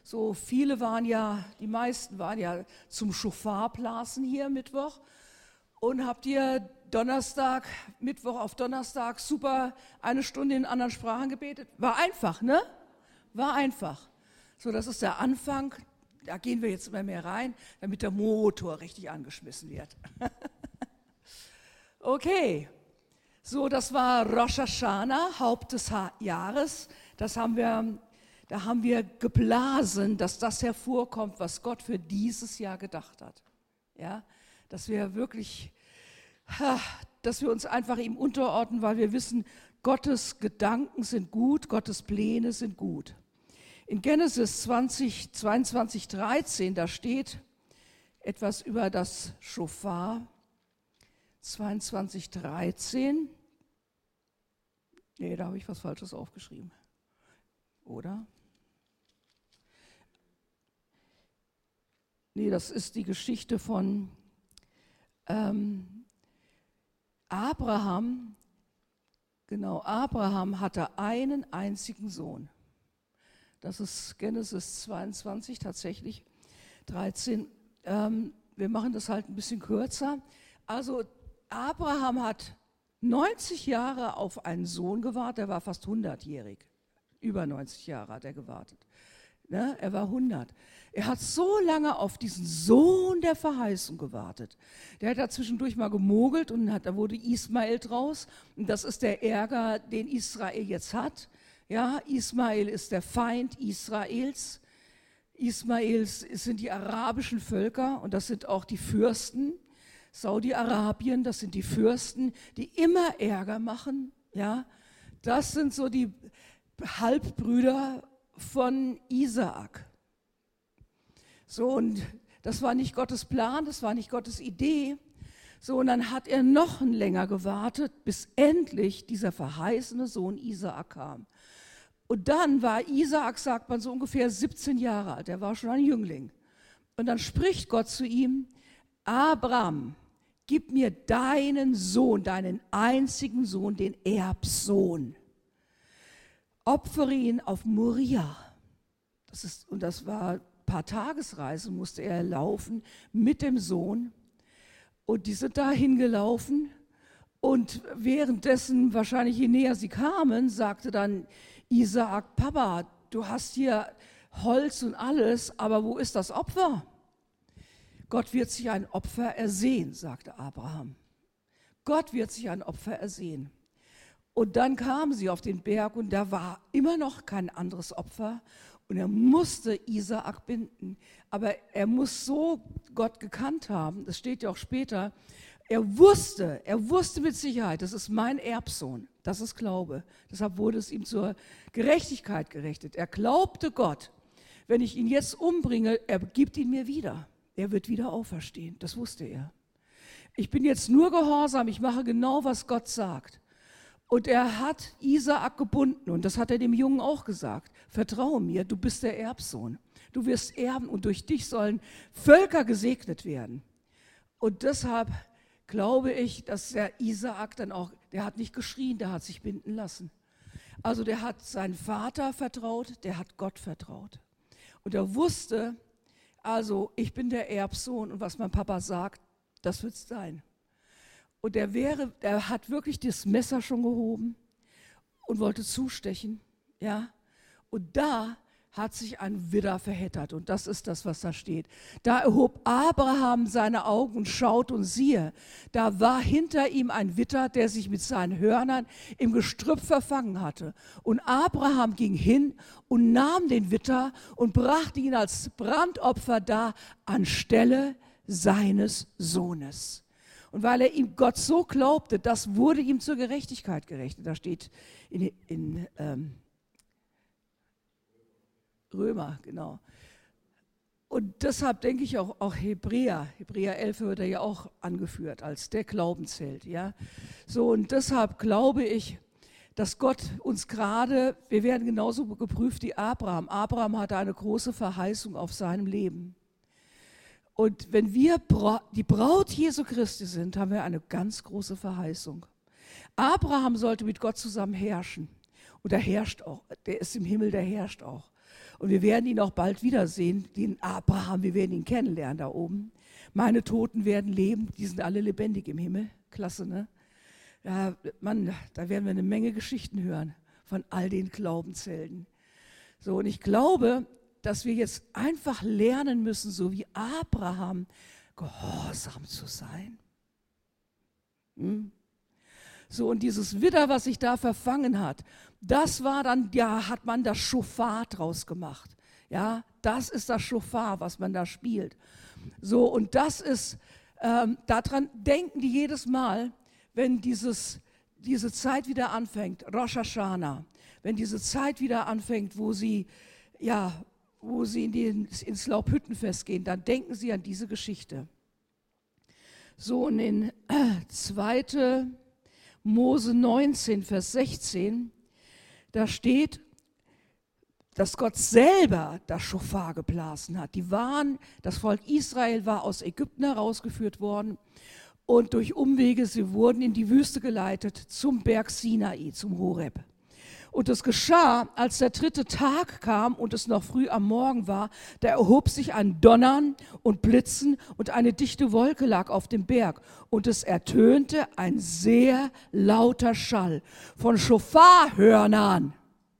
So die meisten waren ja zum Schofarblasen hier Mittwoch. Und habt ihr Mittwoch auf Donnerstag super 1 Stunde in anderen Sprachen gebetet? War einfach, ne? War einfach. So, das ist der Anfang. Da gehen wir jetzt immer mehr rein, damit der Motor richtig angeschmissen wird. Okay. So, das war Rosh Hashanah, Haupt des Jahres. Da haben wir geblasen, dass das hervorkommt, was Gott für dieses Jahr gedacht hat. Ja, dass wir uns einfach ihm unterordnen, weil wir wissen, Gottes Gedanken sind gut, Gottes Pläne sind gut. In Genesis 22:13, da steht etwas über das Schofar. 22:13. Nee, da habe ich was Falsches aufgeschrieben. Oder? Nee, das ist die Geschichte von Abraham. Genau, Abraham hatte einen einzigen Sohn. Das ist Genesis 22, tatsächlich 13. Wir machen das halt ein bisschen kürzer. Also Abraham hat 90 Jahre auf einen Sohn gewartet, er war fast 100-jährig. Über 90 Jahre hat er gewartet. Ne? Er war 100. Er hat so lange auf diesen Sohn der Verheißung gewartet. Der hat da zwischendurch mal gemogelt und da wurde Ismael draus. Und das ist der Ärger, den Israel jetzt hat. Ja, Ismael ist der Feind Israels. Ismaels sind die arabischen Völker und das sind auch die Fürsten. Saudi-Arabien, das sind die Fürsten, die immer Ärger machen. Ja, das sind so die Halbbrüder von Isaak. So, und das war nicht Gottes Plan, das war nicht Gottes Idee. So, und dann hat er noch länger gewartet, bis endlich dieser verheißene Sohn Isaak kam. Und dann war Isaak, sagt man, so ungefähr 17 Jahre alt. Er war schon ein Jüngling. Und dann spricht Gott zu ihm: Abraham, gib mir deinen Sohn, deinen einzigen Sohn, den Erbsohn. Opfere ihn auf Moria. Das war ein paar Tagesreise, musste er laufen mit dem Sohn. Und die sind da hingelaufen. Und währenddessen, wahrscheinlich je näher sie kamen, sagte dann Isaak: Papa, du hast hier Holz und alles, aber wo ist das Opfer? Gott wird sich ein Opfer ersehen, sagte Abraham. Gott wird sich ein Opfer ersehen. Und dann kamen sie auf den Berg und da war immer noch kein anderes Opfer. Und er musste Isaak binden. Aber er muss so Gott gekannt haben, das steht ja auch später. Er wusste mit Sicherheit, das ist mein Erbsohn, das ist Glaube. Deshalb wurde es ihm zur Gerechtigkeit gerechnet. Er glaubte Gott, wenn ich ihn jetzt umbringe, er gibt ihn mir wieder. Er wird wieder auferstehen, das wusste er. Ich bin jetzt nur gehorsam, ich mache genau, was Gott sagt. Und er hat Isaak gebunden und das hat er dem Jungen auch gesagt. Vertraue mir, du bist der Erbsohn. Du wirst erben und durch dich sollen Völker gesegnet werden. Und deshalb glaube ich, dass der Isaak dann auch, der hat nicht geschrien, der hat sich binden lassen. Also der hat seinen Vater vertraut, der hat Gott vertraut. Und er wusste, also ich bin der Erbsohn und was mein Papa sagt, das wird es sein. Und er hat wirklich das Messer schon gehoben und wollte zustechen, ja. Und da hat sich ein Widder verheddert und das ist das, was da steht. Da erhob Abraham seine Augen und schaut und siehe, da war hinter ihm ein Widder, der sich mit seinen Hörnern im Gestrüpp verfangen hatte. Und Abraham ging hin und nahm den Widder und brachte ihn als Brandopfer dar anstelle seines Sohnes. Und weil er ihm Gott so glaubte, das wurde ihm zur Gerechtigkeit gerechnet. Da steht in Römer, genau. Und deshalb denke ich auch Hebräer 11 wird ja auch angeführt als der Glaubensheld. Ja? So, und deshalb glaube ich, dass Gott uns gerade, wir werden genauso geprüft wie Abraham. Abraham hatte eine große Verheißung auf seinem Leben. Und wenn wir die Braut Jesu Christi sind, haben wir eine ganz große Verheißung. Abraham sollte mit Gott zusammen herrschen. Und er herrscht auch. Der ist im Himmel, der herrscht auch. Und wir werden ihn auch bald wiedersehen, den Abraham, wir werden ihn kennenlernen da oben. Meine Toten werden leben, die sind alle lebendig im Himmel. Klasse, ne? Ja, Mann, da werden wir eine Menge Geschichten hören von all den Glaubenshelden. So, und ich glaube, dass wir jetzt einfach lernen müssen, so wie Abraham, gehorsam zu sein. So, und dieses Widder, was sich da verfangen hat, das war dann, ja, hat man das Schofar draus gemacht. Ja, das ist das Schofar, was man da spielt. So, und das ist, daran denken die jedes Mal, wenn diese Zeit wieder anfängt, Rosh Hashanah, wenn diese Zeit wieder anfängt, wo sie ins Laubhüttenfest gehen, dann denken sie an diese Geschichte. So, und in 2. Mose 19, Vers 16, da steht, dass Gott selber das Schofar geblasen hat. Das Volk Israel war aus Ägypten herausgeführt worden und durch Umwege, sie wurden in die Wüste geleitet zum Berg Sinai, zum Horeb. Und es geschah, als der 3. Tag kam und es noch früh am Morgen war, da erhob sich ein Donnern und Blitzen und eine dichte Wolke lag auf dem Berg. Und es ertönte ein sehr lauter Schall von Schofarhörnern.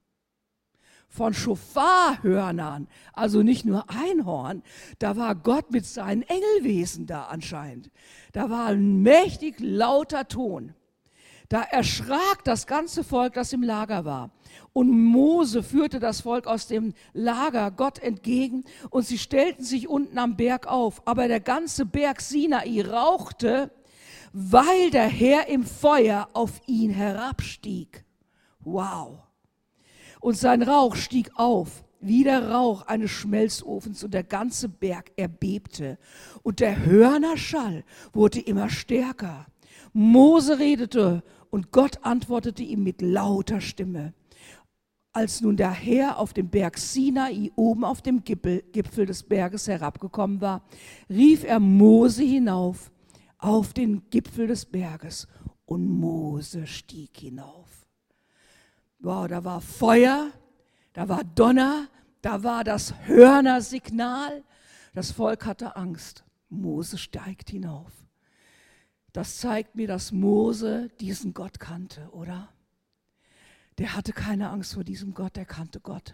Von Schofarhörnern, also nicht nur ein Horn, da war Gott mit seinen Engelwesen da anscheinend. Da war ein mächtig lauter Ton. Da erschrak das ganze Volk, das im Lager war. Und Mose führte das Volk aus dem Lager Gott entgegen und sie stellten sich unten am Berg auf. Aber der ganze Berg Sinai rauchte, weil der Herr im Feuer auf ihn herabstieg. Wow! Und sein Rauch stieg auf, wie der Rauch eines Schmelzofens, und der ganze Berg erbebte. Und der Hörnerschall wurde immer stärker. Mose redete und Gott antwortete ihm mit lauter Stimme. Als nun der Herr auf dem Berg Sinai oben auf dem Gipfel des Berges herabgekommen war, rief er Mose hinauf auf den Gipfel des Berges und Mose stieg hinauf. Wow, da war Feuer, da war Donner, da war das Hörnersignal. Das Volk hatte Angst. Mose steigt hinauf. Das zeigt mir, dass Mose diesen Gott kannte, oder? Der hatte keine Angst vor diesem Gott, der kannte Gott.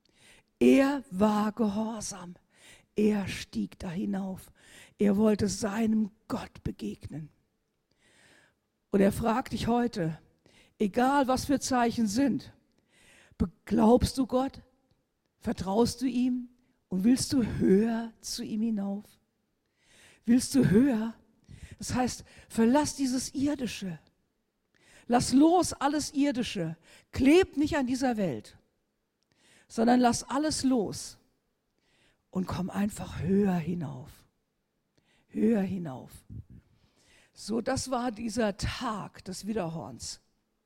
Er war gehorsam. Er stieg da hinauf. Er wollte seinem Gott begegnen. Und er fragt dich heute, egal was für Zeichen sind, glaubst du Gott? Vertraust du ihm? Und willst du höher zu ihm hinauf? Willst du höher? Das heißt, verlass dieses Irdische. Lass los alles Irdische. Kleb nicht an dieser Welt, sondern lass alles los und komm einfach höher hinauf. Höher hinauf. So, das war dieser Tag des Widderhorns.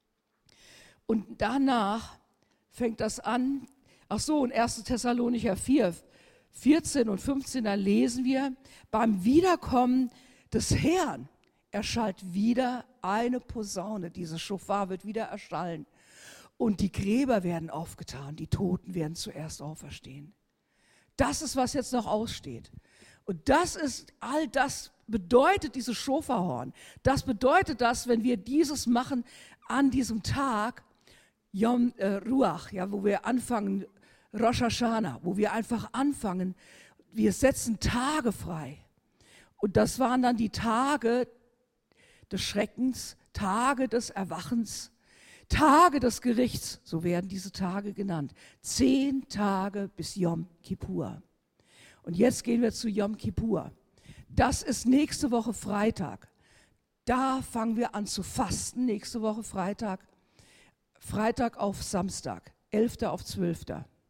Und danach fängt das an. Ach so, in 1. Thessalonicher 4, 14 und 15, da lesen wir, beim Wiederkommen des Herrn erschallt wieder eine Posaune. Dieses Schofar wird wieder erschallen. Und die Gräber werden aufgetan, die Toten werden zuerst auferstehen. Das ist, was jetzt noch aussteht. Und das ist, all das bedeutet dieses Schofarhorn. Das bedeutet das, wenn wir dieses machen an diesem Tag, Yom Ruach, ja, wo wir anfangen, Rosh Hashanah, wo wir einfach anfangen, wir setzen Tage frei. Und das waren dann die Tage des Schreckens, Tage des Erwachens, Tage des Gerichts, so werden diese Tage genannt. 10 Tage bis Yom Kippur. Und jetzt gehen wir zu Yom Kippur. Das ist nächste Woche Freitag. Da fangen wir an zu fasten, nächste Woche Freitag. Freitag auf Samstag, 11. auf 12.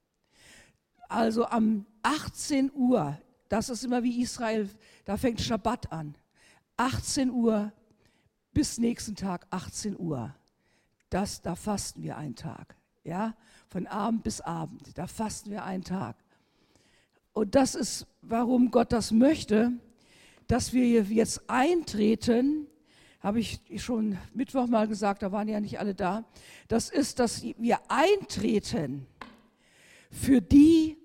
Also am 18 Uhr, das ist immer wie Israel, da fängt Schabbat an. 18 Uhr bis nächsten Tag 18 Uhr. Da fasten wir einen Tag. Ja? Von Abend bis Abend, da fasten wir einen Tag. Und das ist, warum Gott das möchte, dass wir jetzt eintreten. Habe ich schon Mittwoch mal gesagt, da waren ja nicht alle da. Das ist, dass wir eintreten für die,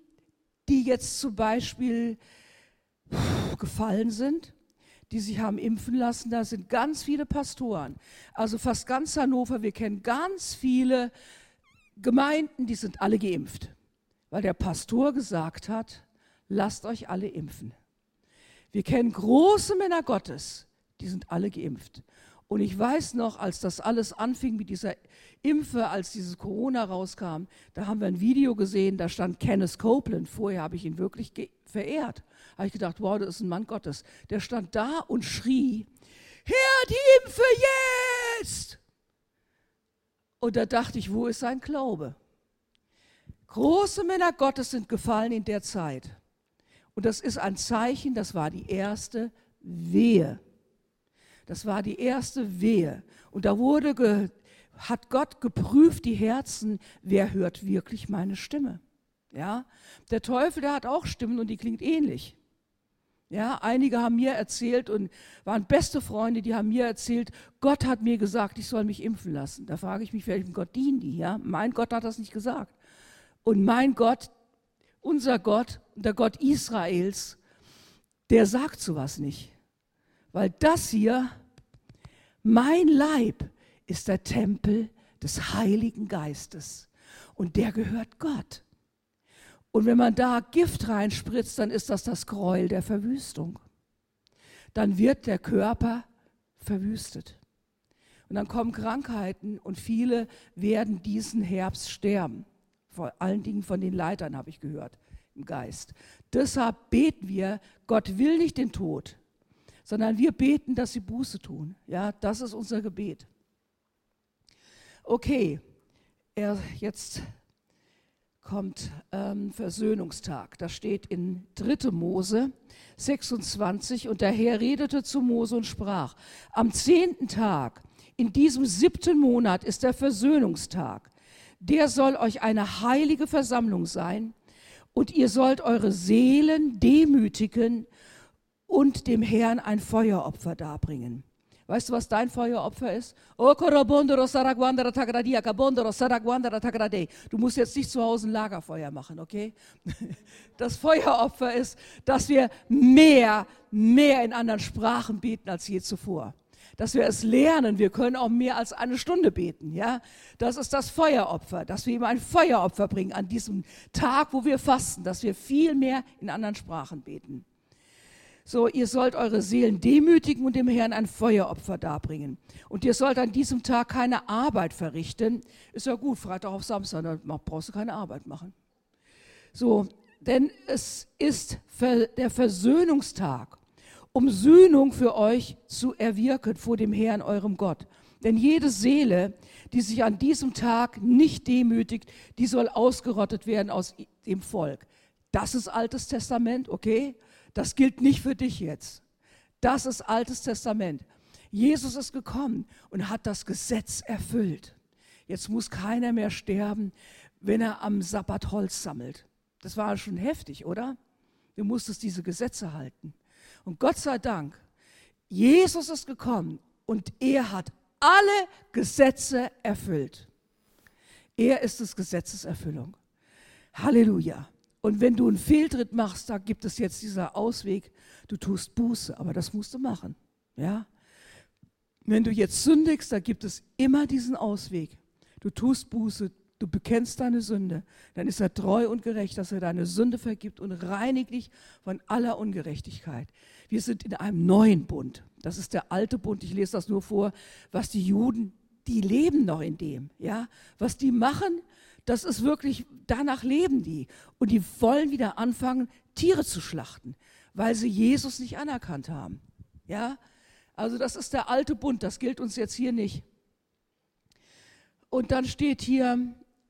jetzt zum Beispiel gefallen sind, die sich haben impfen lassen, da sind ganz viele Pastoren, also fast ganz Hannover, wir kennen ganz viele Gemeinden, die sind alle geimpft, weil der Pastor gesagt hat, lasst euch alle impfen. Wir kennen große Männer Gottes, die sind alle geimpft. Und ich weiß noch, als das alles anfing mit dieser Impfe, als dieses Corona rauskam, da haben wir ein Video gesehen, da stand Kenneth Copeland. Vorher habe ich ihn wirklich verehrt. Da habe ich gedacht, wow, das ist ein Mann Gottes. Der stand da und schrie, her die Impfe jetzt! Und da dachte ich, wo ist sein Glaube? Große Männer Gottes sind gefallen in der Zeit. Und das ist ein Zeichen, das war die erste Wehe. Das war die erste Wehe. Und da hat Gott geprüft die Herzen, wer hört wirklich meine Stimme. Ja? Der Teufel, der hat auch Stimmen und die klingt ähnlich. Ja? Einige haben mir erzählt und waren beste Freunde, die haben mir erzählt, Gott hat mir gesagt, ich soll mich impfen lassen. Da frage ich mich, welchem Gott dienen die? Ja? Mein Gott hat das nicht gesagt. Und mein Gott, unser Gott, der Gott Israels, der sagt sowas nicht. Weil das hier, mein Leib, ist der Tempel des Heiligen Geistes. Und der gehört Gott. Und wenn man da Gift reinspritzt, dann ist das Gräuel der Verwüstung. Dann wird der Körper verwüstet. Und dann kommen Krankheiten und viele werden diesen Herbst sterben. Vor allen Dingen von den Leitern habe ich gehört, im Geist. Deshalb beten wir, Gott will nicht den Tod, sondern wir beten, dass sie Buße tun. Ja, das ist unser Gebet. Okay, jetzt kommt Versöhnungstag. Das steht in 3. Mose 26. Und der Herr redete zu Mose und sprach, am 10. Tag, in diesem 7. Monat ist der Versöhnungstag. Der soll euch eine heilige Versammlung sein und ihr sollt eure Seelen demütigen und dem Herrn ein Feueropfer darbringen. Weißt du, was dein Feueropfer ist? Du musst jetzt nicht zu Hause ein Lagerfeuer machen, okay? Das Feueropfer ist, dass wir mehr in anderen Sprachen beten als je zuvor. Dass wir es lernen, wir können auch mehr als eine Stunde beten, ja? Das ist das Feueropfer, dass wir ihm ein Feueropfer bringen an diesem Tag, wo wir fasten, dass wir viel mehr in anderen Sprachen beten. So, ihr sollt eure Seelen demütigen und dem Herrn ein Feueropfer darbringen. Und ihr sollt an diesem Tag keine Arbeit verrichten. Ist ja gut, Freitag auf Samstag, dann brauchst du keine Arbeit machen. So, denn es ist der Versöhnungstag, um Sühnung für euch zu erwirken vor dem Herrn, eurem Gott. Denn jede Seele, die sich an diesem Tag nicht demütigt, die soll ausgerottet werden aus dem Volk. Das ist Altes Testament, okay? Das gilt nicht für dich jetzt. Das ist Altes Testament. Jesus ist gekommen und hat das Gesetz erfüllt. Jetzt muss keiner mehr sterben, wenn er am Sabbat Holz sammelt. Das war schon heftig, oder? Du musstest diese Gesetze halten. Und Gott sei Dank, Jesus ist gekommen und er hat alle Gesetze erfüllt. Er ist des Gesetzes Erfüllung. Halleluja. Und wenn du einen Fehltritt machst, da gibt es jetzt dieser Ausweg, du tust Buße, aber das musst du machen. Ja? Wenn du jetzt sündigst, da gibt es immer diesen Ausweg. Du tust Buße, du bekennst deine Sünde, dann ist er treu und gerecht, dass er deine Sünde vergibt und reinigt dich von aller Ungerechtigkeit. Wir sind in einem neuen Bund. Das ist der alte Bund. Ich lese das nur vor, was die Juden, die leben noch in dem. Ja? Was die machen, das ist wirklich, danach leben die. Und die wollen wieder anfangen, Tiere zu schlachten, weil sie Jesus nicht anerkannt haben. Ja? Also das ist der alte Bund, das gilt uns jetzt hier nicht. Und dann steht hier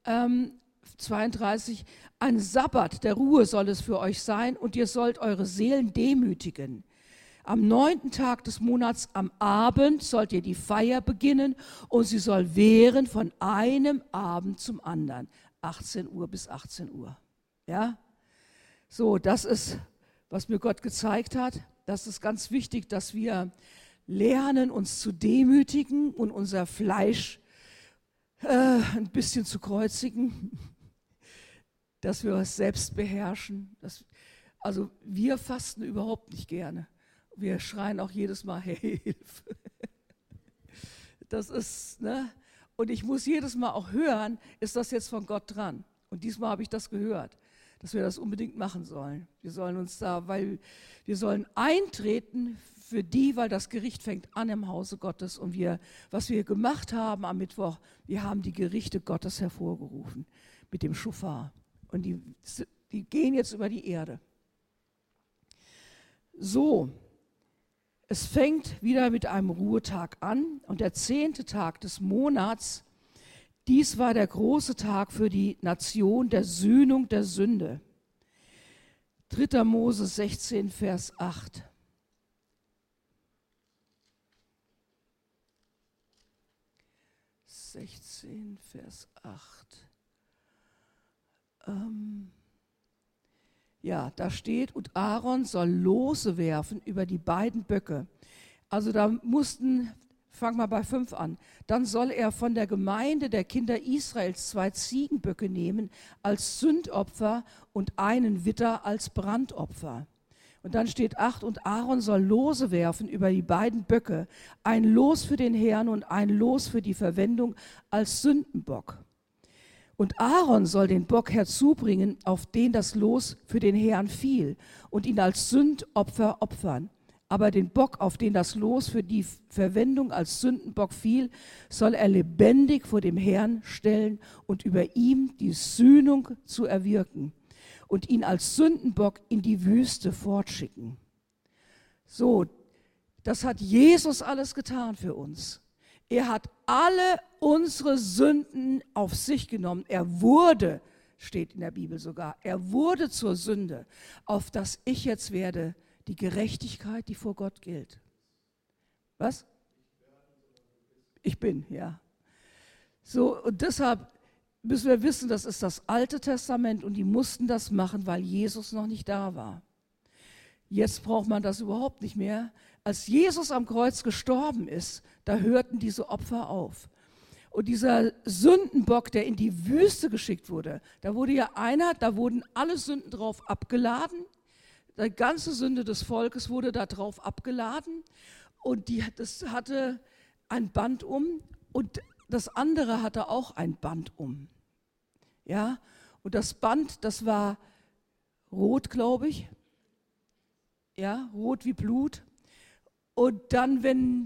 32, ein Sabbat der Ruhe soll es für euch sein und ihr sollt eure Seelen demütigen. Am 9. Tag des Monats am Abend sollt ihr die Feier beginnen und sie soll währen von einem Abend zum anderen, 18 Uhr bis 18 Uhr. Ja? So, das ist, was mir Gott gezeigt hat. Das ist ganz wichtig, dass wir lernen, uns zu demütigen und unser Fleisch ein bisschen zu kreuzigen. dass wir uns selbst beherrschen. Also wir fasten überhaupt nicht gerne. Wir schreien auch jedes Mal, hey, Hilfe. Das ist, ne? Und ich muss jedes Mal auch hören, ist das jetzt von Gott dran? Und diesmal habe ich das gehört, dass wir das unbedingt machen sollen. Wir sollen uns weil wir sollen eintreten für die, weil das Gericht fängt an im Hause Gottes. Und was wir gemacht haben am Mittwoch, wir haben die Gerichte Gottes hervorgerufen mit dem Schofar. Und die gehen jetzt über die Erde. So, es fängt wieder mit einem Ruhetag an und der 10. Tag des Monats, dies war der große Tag für die Nation der Sühnung der Sünde. 3. Mose 16, Vers 8. Vers 8. Ja, da steht, und Aaron soll Lose werfen über die beiden Böcke. Also fangen wir bei 5 an. Dann soll er von der Gemeinde der Kinder Israels 2 Ziegenböcke nehmen als Sündopfer und einen Widder als Brandopfer. Und dann steht 8, und Aaron soll Lose werfen über die beiden Böcke, ein Los für den Herrn und ein Los für die Verwendung als Sündenbock. Und Aaron soll den Bock herzubringen, auf den das Los für den Herrn fiel, und ihn als Sündopfer opfern. Aber den Bock, auf den das Los für die Verwendung als Sündenbock fiel, soll er lebendig vor dem Herrn stellen und über ihm die Sühnung zu erwirken und ihn als Sündenbock in die Wüste fortschicken. So, das hat Jesus alles getan für uns. Er hat alle unsere Sünden auf sich genommen. Er wurde, steht in der Bibel sogar, er wurde zur Sünde, auf dass ich jetzt werde die Gerechtigkeit, die vor Gott gilt. Was? Ich bin, ja. So, und deshalb müssen wir wissen, das ist das Alte Testament und die mussten das machen, weil Jesus noch nicht da war. Jetzt braucht man das überhaupt nicht mehr. Als Jesus am Kreuz gestorben ist, da hörten diese Opfer auf. Und dieser Sündenbock, der in die Wüste geschickt wurde, da wurden alle Sünden drauf abgeladen. Die ganze Sünde des Volkes wurde da drauf abgeladen. Und das hatte ein Band um und das andere hatte auch ein Band um. Ja, und das Band, das war rot, glaube ich. Ja, rot wie Blut. Und dann,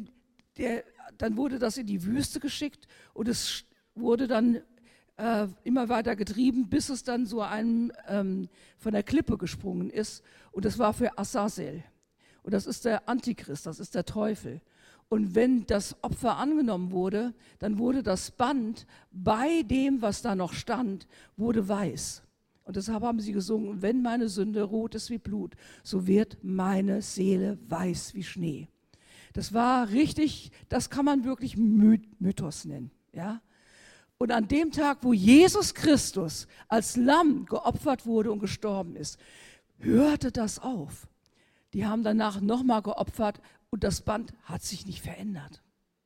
dann wurde das in die Wüste geschickt und es wurde dann immer weiter getrieben, bis es dann so einem von der Klippe gesprungen ist. Und das war für Azazel. Und das ist der Antichrist, das ist der Teufel. Und wenn das Opfer angenommen wurde, dann wurde das Band bei dem, was da noch stand, wurde weiß. Und deshalb haben sie gesungen, wenn meine Sünde rot ist wie Blut, so wird meine Seele weiß wie Schnee. Das war richtig, das kann man wirklich Mythos nennen. Ja? Und an dem Tag, wo Jesus Christus als Lamm geopfert wurde und gestorben ist, hörte das auf. Die haben danach nochmal geopfert und das Band hat sich nicht verändert.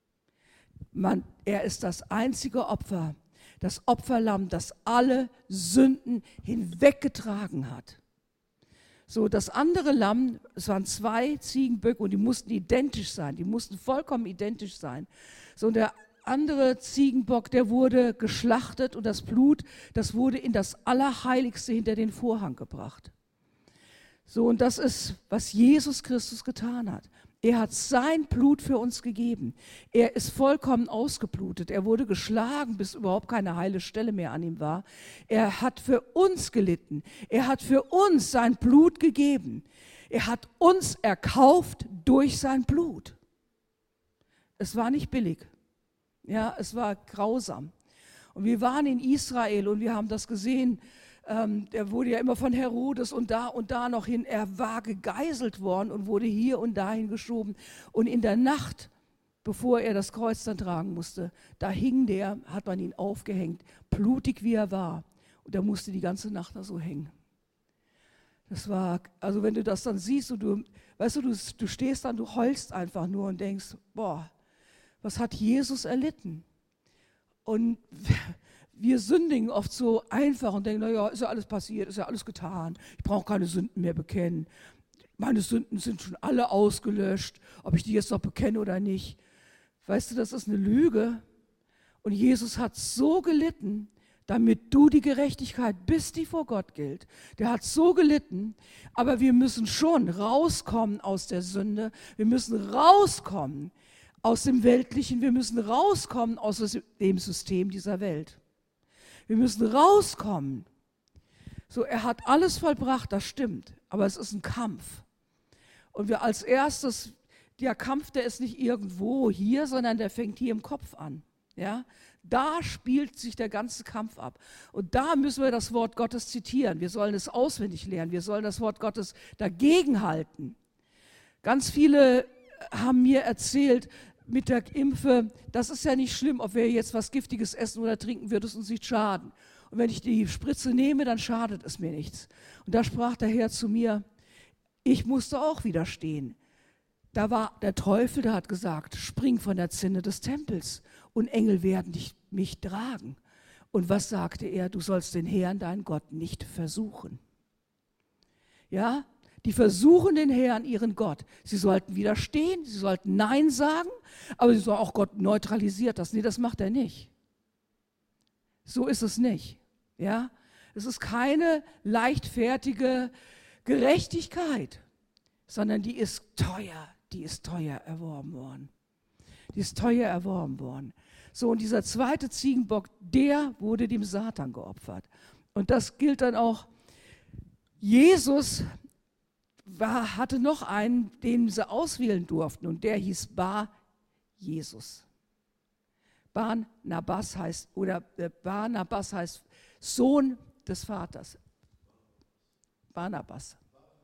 Er ist das einzige Opfer, das Opferlamm, das alle Sünden hinweggetragen hat. So, das andere Lamm, es waren 2 Ziegenböcke und die mussten identisch sein, die mussten vollkommen identisch sein. So, und der andere Ziegenbock, der wurde geschlachtet und das Blut, das wurde in das Allerheiligste hinter den Vorhang gebracht. So, und das ist, was Jesus Christus getan hat. Er hat sein Blut für uns gegeben. Er ist vollkommen ausgeblutet. Er wurde geschlagen, bis überhaupt keine heile Stelle mehr an ihm war. Er hat für uns gelitten. Er hat für uns sein Blut gegeben. Er hat uns erkauft durch sein Blut. Es war nicht billig. Ja, es war grausam. Und wir waren in Israel und wir haben das gesehen. Er wurde ja immer von Herodes und da noch hin. Er war gegeißelt worden und wurde hier und dahin geschoben. Und in der Nacht, bevor er das Kreuz dann tragen musste, da hing hat man ihn aufgehängt, blutig wie er war. Und er musste die ganze Nacht da so hängen. Das war, also wenn du das dann siehst und du stehst dann, du heulst einfach nur und denkst, boah, was hat Jesus erlitten? Und wir sündigen oft so einfach und denken, naja, ist ja alles passiert, ist ja alles getan. Ich brauche keine Sünden mehr bekennen. Meine Sünden sind schon alle ausgelöscht, ob ich die jetzt noch bekenne oder nicht. Weißt du, das ist eine Lüge. Und Jesus hat so gelitten, damit du die Gerechtigkeit bist, die vor Gott gilt. Der hat so gelitten, aber wir müssen schon rauskommen aus der Sünde. Wir müssen rauskommen aus dem Weltlichen. Wir müssen rauskommen aus dem System dieser Welt. Wir müssen rauskommen. So, er hat alles vollbracht, das stimmt, aber es ist ein Kampf. Und wir als erstes, der Kampf, der ist nicht irgendwo hier, sondern der fängt hier im Kopf an. Ja? Da spielt sich der ganze Kampf ab. Und da müssen wir das Wort Gottes zitieren. Wir sollen es auswendig lernen. Wir sollen das Wort Gottes dagegenhalten. Ganz viele haben mir erzählt, mit der Impfe, das ist ja nicht schlimm, ob wir jetzt was Giftiges essen oder trinken, wird es uns nicht schaden. Und wenn ich die Spritze nehme, dann schadet es mir nichts. Und da sprach der Herr zu mir, ich musste auch widerstehen. Da war der Teufel, der hat gesagt, spring von der Zinne des Tempels und Engel werden mich tragen. Und was sagte er? Du sollst den Herrn, deinen Gott, nicht versuchen. Ja, die versuchen den Herrn, ihren Gott. Sie sollten widerstehen, sie sollten Nein sagen, aber sie sollen auch Gott neutralisiert das. Nee, das macht er nicht. So ist es nicht. Ja, es ist keine leichtfertige Gerechtigkeit, sondern die ist teuer erworben worden. Die ist teuer erworben worden. So, und dieser zweite Ziegenbock, der wurde dem Satan geopfert. Und das gilt dann auch, Jesus hatte noch einen, den sie auswählen durften, und der hieß Bar-Jesus. Barnabas heißt Sohn des Vaters. Barabbas.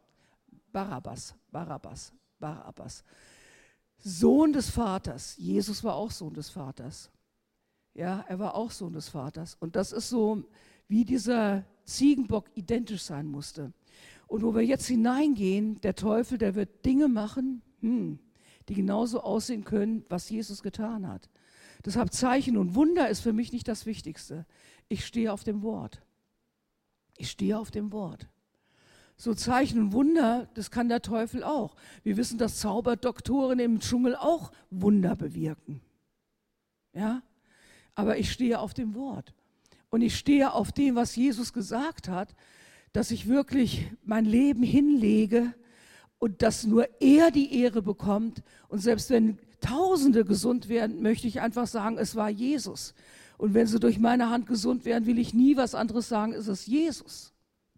Sohn des Vaters. Jesus war auch Sohn des Vaters. Ja, er war auch Sohn des Vaters. Und das ist so, wie dieser Ziegenbock identisch sein musste. Und wo wir jetzt hineingehen, der Teufel, der wird Dinge machen, die genauso aussehen können, was Jesus getan hat. Deshalb Zeichen und Wunder ist für mich nicht das Wichtigste. Ich stehe auf dem Wort. Ich stehe auf dem Wort. So Zeichen und Wunder, das kann der Teufel auch. Wir wissen, dass Zauberdoktoren im Dschungel auch Wunder bewirken. Ja? Aber ich stehe auf dem Wort. Und ich stehe auf dem, was Jesus gesagt hat, dass ich wirklich mein Leben hinlege und dass nur er die Ehre bekommt. Und selbst wenn Tausende gesund werden, möchte ich einfach sagen, es war Jesus. Und wenn sie durch meine Hand gesund werden, will ich nie was anderes sagen, es ist Jesus.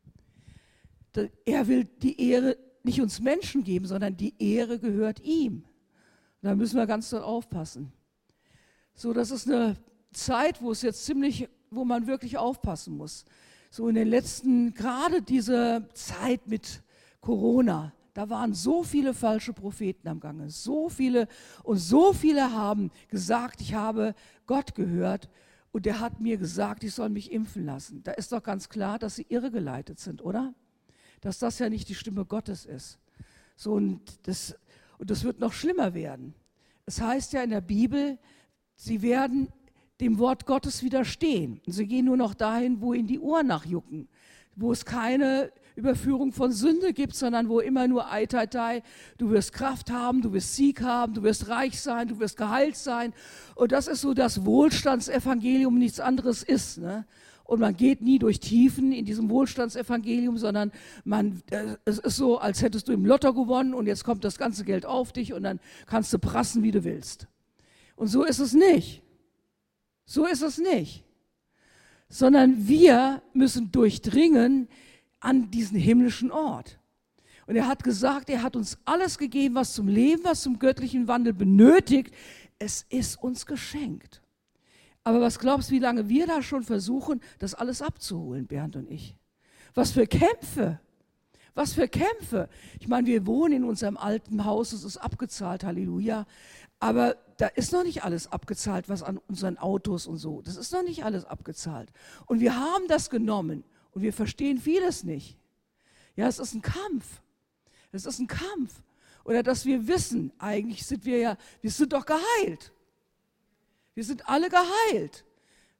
Er will die Ehre nicht uns Menschen geben, sondern die Ehre gehört ihm. Da müssen wir ganz doll aufpassen. So, das ist eine Zeit, wo man wirklich aufpassen muss. So in den letzten, gerade diese Zeit mit Corona, da waren so viele falsche Propheten am Gange, so viele haben gesagt, ich habe Gott gehört und der hat mir gesagt, ich soll mich impfen lassen. Da ist doch ganz klar, dass sie irregeleitet sind, oder? Dass das ja nicht die Stimme Gottes ist. So, und das wird noch schlimmer werden. Es heißt ja in der Bibel, sie werden dem Wort Gottes widerstehen. Und sie gehen nur noch dahin, wo ihnen die Ohren nachjucken, wo es keine Überführung von Sünde gibt, sondern wo immer nur Ei, Tai, Tai, du wirst Kraft haben, du wirst Sieg haben, du wirst reich sein, du wirst geheilt sein. Und das ist so das Wohlstandsevangelium, nichts anderes ist, ne? Und man geht nie durch Tiefen in diesem Wohlstandsevangelium, sondern es ist so, als hättest du im Lotto gewonnen und jetzt kommt das ganze Geld auf dich und dann kannst du prassen, wie du willst. Und so ist es nicht. So ist es nicht. Sondern wir müssen durchdringen an diesen himmlischen Ort. Und er hat gesagt, er hat uns alles gegeben, was zum Leben, was zum göttlichen Wandel benötigt. Es ist uns geschenkt. Aber was glaubst du, wie lange wir da schon versuchen, das alles abzuholen, Bernd und ich? Was für Kämpfe! Was für Kämpfe! Ich meine, wir wohnen in unserem alten Haus, es ist abgezahlt, Halleluja. Aber da ist noch nicht alles abgezahlt, was an unseren Autos und so. Das ist noch nicht alles abgezahlt. Und wir haben das genommen und wir verstehen vieles nicht. Ja, es ist ein Kampf. Es ist ein Kampf. Oder dass wir wissen, eigentlich sind wir sind doch geheilt. Wir sind alle geheilt.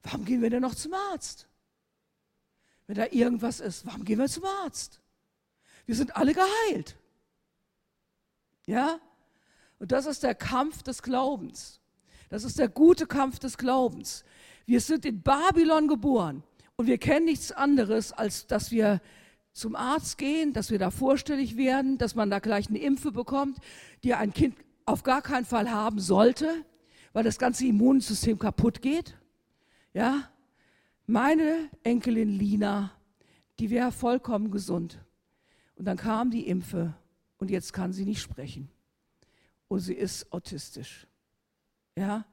warum gehen wir denn noch zum Arzt? Wenn da irgendwas ist, warum gehen wir zum Arzt? Wir sind alle geheilt. Ja? Und das ist der Kampf des Glaubens. Das ist der gute Kampf des Glaubens. Wir sind in Babylon geboren und wir kennen nichts anderes, als dass wir zum Arzt gehen, dass wir da vorstellig werden, dass man da gleich eine Impfe bekommt, die ein Kind auf gar keinen Fall haben sollte, weil das ganze Immunsystem kaputt geht. Ja? Meine Enkelin Lina, die wäre vollkommen gesund. Und dann kam die Impfe und jetzt kann sie nicht sprechen. Und sie ist autistisch. Ja?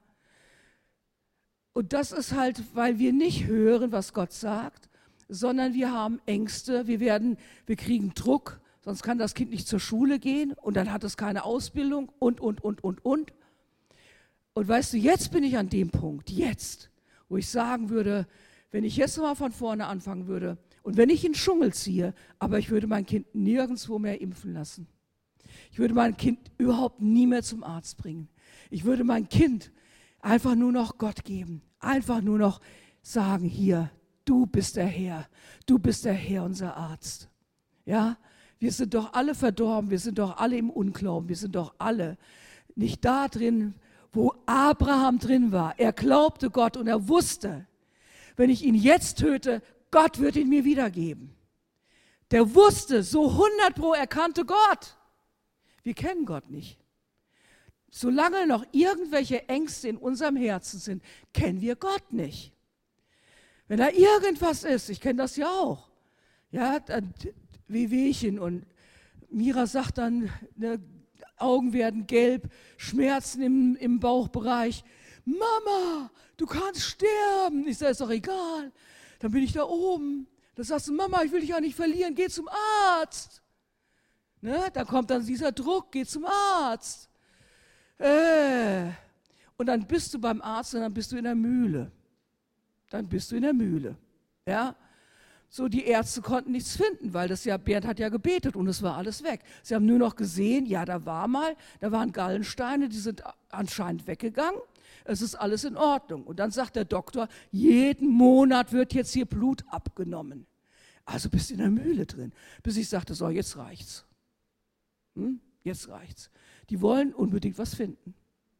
Und das ist halt, weil wir nicht hören, was Gott sagt, sondern wir haben Ängste, wir kriegen Druck, sonst kann das Kind nicht zur Schule gehen und dann hat es keine Ausbildung und. Und weißt du, jetzt bin ich an dem Punkt, jetzt, wo ich sagen würde, wenn ich jetzt mal von vorne anfangen würde und wenn ich in den Dschungel ziehe, aber ich würde mein Kind nirgendwo mehr impfen lassen. Ich würde mein Kind überhaupt nie mehr zum Arzt bringen. Ich würde mein Kind einfach nur noch Gott geben. Einfach nur noch sagen, hier, du bist der Herr. Du bist der Herr, unser Arzt. Ja, wir sind doch alle verdorben. Wir sind doch alle im Unglauben. Wir sind doch alle nicht da drin, wo Abraham drin war. Er glaubte Gott und er wusste, wenn ich ihn jetzt töte, Gott wird ihn mir wiedergeben. Der wusste, so 100%, er kannte Gott. Wir kennen Gott nicht. Solange noch irgendwelche Ängste in unserem Herzen sind, kennen wir Gott nicht. Wenn da irgendwas ist, ich kenne das ja auch, ja, dann Wehwehchen und Mira sagt dann, ne, Augen werden gelb, Schmerzen im Bauchbereich. Mama, du kannst sterben. Ich sage, ist doch egal. Dann bin ich da oben. Dann sagst du, Mama, ich will dich ja nicht verlieren, geh zum Arzt. Ne? Dann kommt dann dieser Druck, geh zum Arzt. Und dann bist du beim Arzt und dann bist du in der Mühle. Dann bist du in der Mühle. Ja? So, die Ärzte konnten nichts finden, weil Bernd hat ja gebetet und es war alles weg. Sie haben nur noch gesehen, ja, da waren Gallensteine, die sind anscheinend weggegangen. Es ist alles in Ordnung. Und dann sagt der Doktor, jeden Monat wird jetzt hier Blut abgenommen. Also bist du in der Mühle drin. Bis ich sagte, so, jetzt reicht's. Jetzt reicht's. Die wollen unbedingt was finden.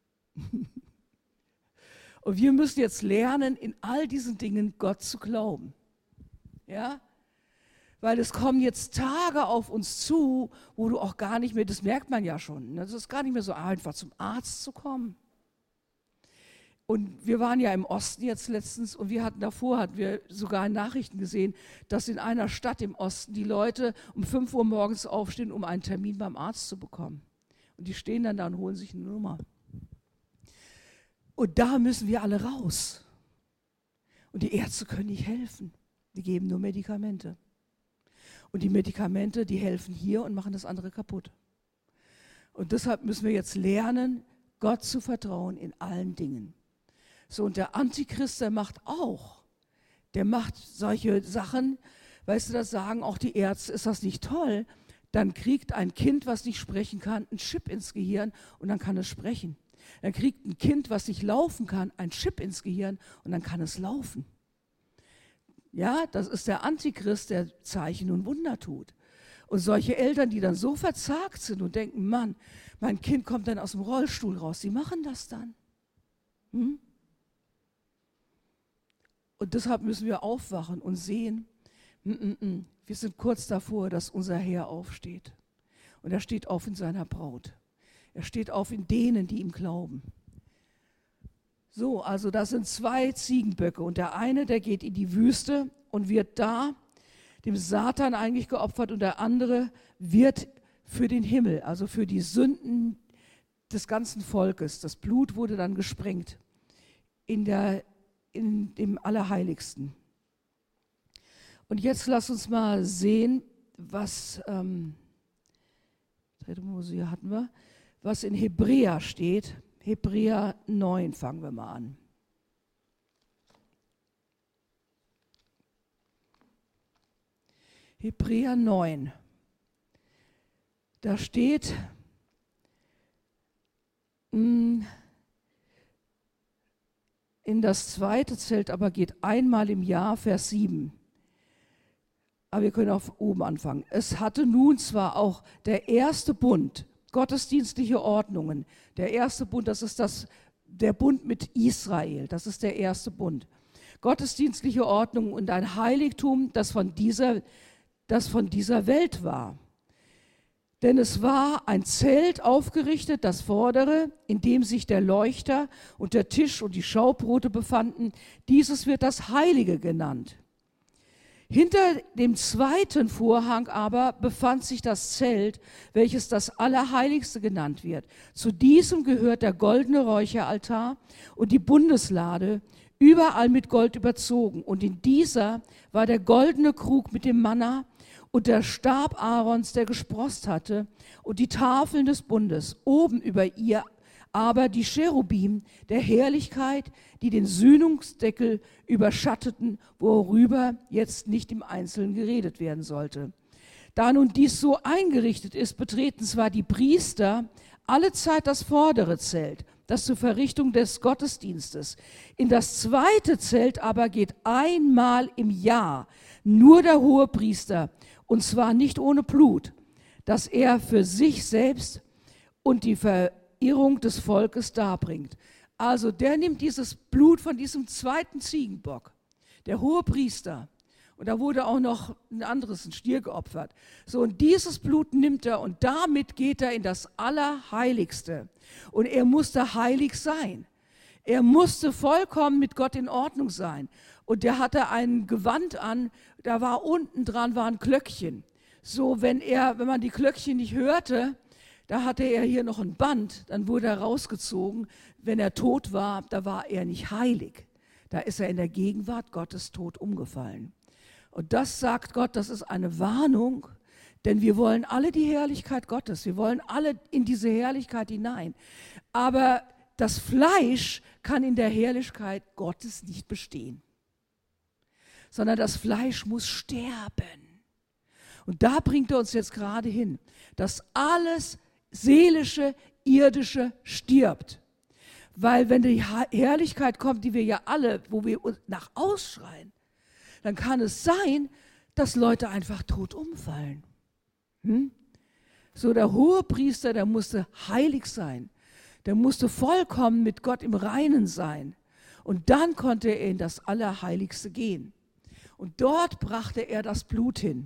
Und wir müssen jetzt lernen, in all diesen Dingen Gott zu glauben. Ja? Weil es kommen jetzt Tage auf uns zu, wo du auch gar nicht mehr, das merkt man ja schon, es ist gar nicht mehr so einfach, zum Arzt zu kommen. Und wir waren ja im Osten jetzt letztens und davor hatten wir sogar in Nachrichten gesehen, dass in einer Stadt im Osten die Leute um 5 Uhr morgens aufstehen, um einen Termin beim Arzt zu bekommen. Und die stehen dann da und holen sich eine Nummer. Und da müssen wir alle raus. Und die Ärzte können nicht helfen. Die geben nur Medikamente. Und die Medikamente, die helfen hier und machen das andere kaputt. Und deshalb müssen wir jetzt lernen, Gott zu vertrauen in allen Dingen. So, und der Antichrist, der macht solche Sachen, weißt du, das sagen auch die Ärzte, ist das nicht toll? Dann kriegt ein Kind, was nicht sprechen kann, einen Chip ins Gehirn und dann kann es sprechen. Dann kriegt ein Kind, was nicht laufen kann, einen Chip ins Gehirn und dann kann es laufen. Ja, das ist der Antichrist, der Zeichen und Wunder tut. Und solche Eltern, die dann so verzagt sind und denken, Mann, mein Kind kommt dann aus dem Rollstuhl raus, die machen das dann. Und deshalb müssen wir aufwachen und sehen, wir sind kurz davor, dass unser Herr aufsteht. Und er steht auf in seiner Braut. Er steht auf in denen, die ihm glauben. So, also das sind 2 Ziegenböcke. Und der eine, der geht in die Wüste und wird da dem Satan eigentlich geopfert. Und der andere wird für den Himmel, also für die Sünden des ganzen Volkes. Das Blut wurde dann gesprengt in dem Allerheiligsten. Und jetzt lass uns mal sehen, was was in Hebräer steht. Hebräer 9 fangen wir mal an. Hebräer 9. Da steht, in das zweite Zelt aber geht einmal im Jahr, Vers 7. Aber wir können auch oben anfangen. Es hatte nun zwar auch der erste Bund, gottesdienstliche Ordnungen. Der erste Bund, das ist der Bund mit Israel. Das ist der erste Bund. Gottesdienstliche Ordnung und ein Heiligtum, das von dieser Welt war. Denn es war ein Zelt aufgerichtet, das vordere, in dem sich der Leuchter und der Tisch und die Schaubrote befanden. Dieses wird das Heilige genannt. Hinter dem zweiten Vorhang aber befand sich das Zelt, welches das Allerheiligste genannt wird. Zu diesem gehört der goldene Räucheraltar und die Bundeslade, überall mit Gold überzogen. Und in dieser war der goldene Krug mit dem Manna und der Stab Aarons, der gesproßt hatte, und die Tafeln des Bundes, oben über ihr aber die Cherubim der Herrlichkeit, die den Sühnungsdeckel überschatteten, worüber jetzt nicht im Einzelnen geredet werden sollte. Da nun dies so eingerichtet ist, betreten zwar die Priester allezeit das vordere Zelt, das zur Verrichtung des Gottesdienstes. In das zweite Zelt aber geht einmal im Jahr nur der Hohepriester, und zwar nicht ohne Blut, dass er für sich selbst und die Verirrung des Volkes darbringt. Also der nimmt dieses Blut von diesem zweiten Ziegenbock, der Hohepriester, und da wurde auch noch ein Stier geopfert. So, und dieses Blut nimmt er und damit geht er in das Allerheiligste. Und er musste heilig sein. Er musste vollkommen mit Gott in Ordnung sein. Und der hatte ein Gewand an, da war unten dran ein Glöckchen. So, wenn man die Glöckchen nicht hörte, da hatte er hier noch ein Band, dann wurde er rausgezogen. Wenn er tot war, da war er nicht heilig. Da ist er in der Gegenwart Gottes tot umgefallen. Und das sagt Gott, das ist eine Warnung, denn wir wollen alle die Herrlichkeit Gottes. Wir wollen alle in diese Herrlichkeit hinein. Aber das Fleisch kann in der Herrlichkeit Gottes nicht bestehen, sondern das Fleisch muss sterben. Und da bringt er uns jetzt gerade hin, dass alles Seelische, Irdische stirbt. Weil wenn die Herrlichkeit kommt, die wir ja alle, wo wir uns nach ausschreien, dann kann es sein, dass Leute einfach tot umfallen. So, der Hohepriester, der musste heilig sein. Der musste vollkommen mit Gott im Reinen sein. Und dann konnte er in das Allerheiligste gehen. Und dort brachte er das Blut hin.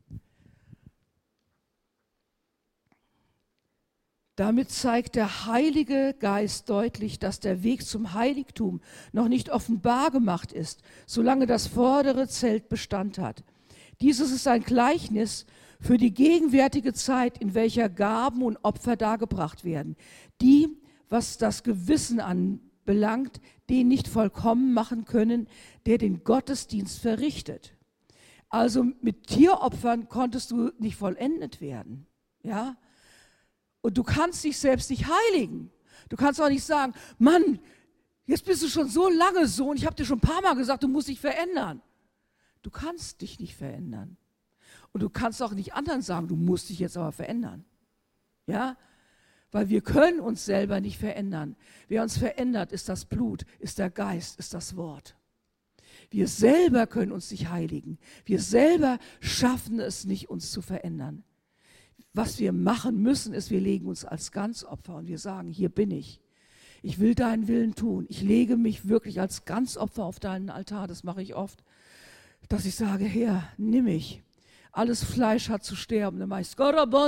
Damit zeigt der Heilige Geist deutlich, dass der Weg zum Heiligtum noch nicht offenbar gemacht ist, solange das vordere Zelt Bestand hat. Dieses ist ein Gleichnis für die gegenwärtige Zeit, in welcher Gaben und Opfer dargebracht werden, die, was das Gewissen anbelangt, den nicht vollkommen machen können, der den Gottesdienst verrichtet. Also mit Tieropfern konntest du nicht vollendet werden, ja? Und du kannst dich selbst nicht heiligen. Du kannst auch nicht sagen, Mann, jetzt bist du schon so lange so und ich habe dir schon ein paar Mal gesagt, du musst dich verändern. Du kannst dich nicht verändern. Und du kannst auch nicht anderen sagen, du musst dich jetzt aber verändern. Ja? Weil wir können uns selber nicht verändern. Wer uns verändert, ist das Blut, ist der Geist, ist das Wort. Wir selber können uns nicht heiligen. Wir selber schaffen es nicht, uns zu verändern. Was wir machen müssen, ist, wir legen uns als Ganzopfer und wir sagen, hier bin ich. Ich will deinen Willen tun. Ich lege mich wirklich als Ganzopfer auf deinen Altar. Das mache ich oft, dass ich sage, Herr, nimm mich. Alles Fleisch hat zu sterben. Dann mache ich,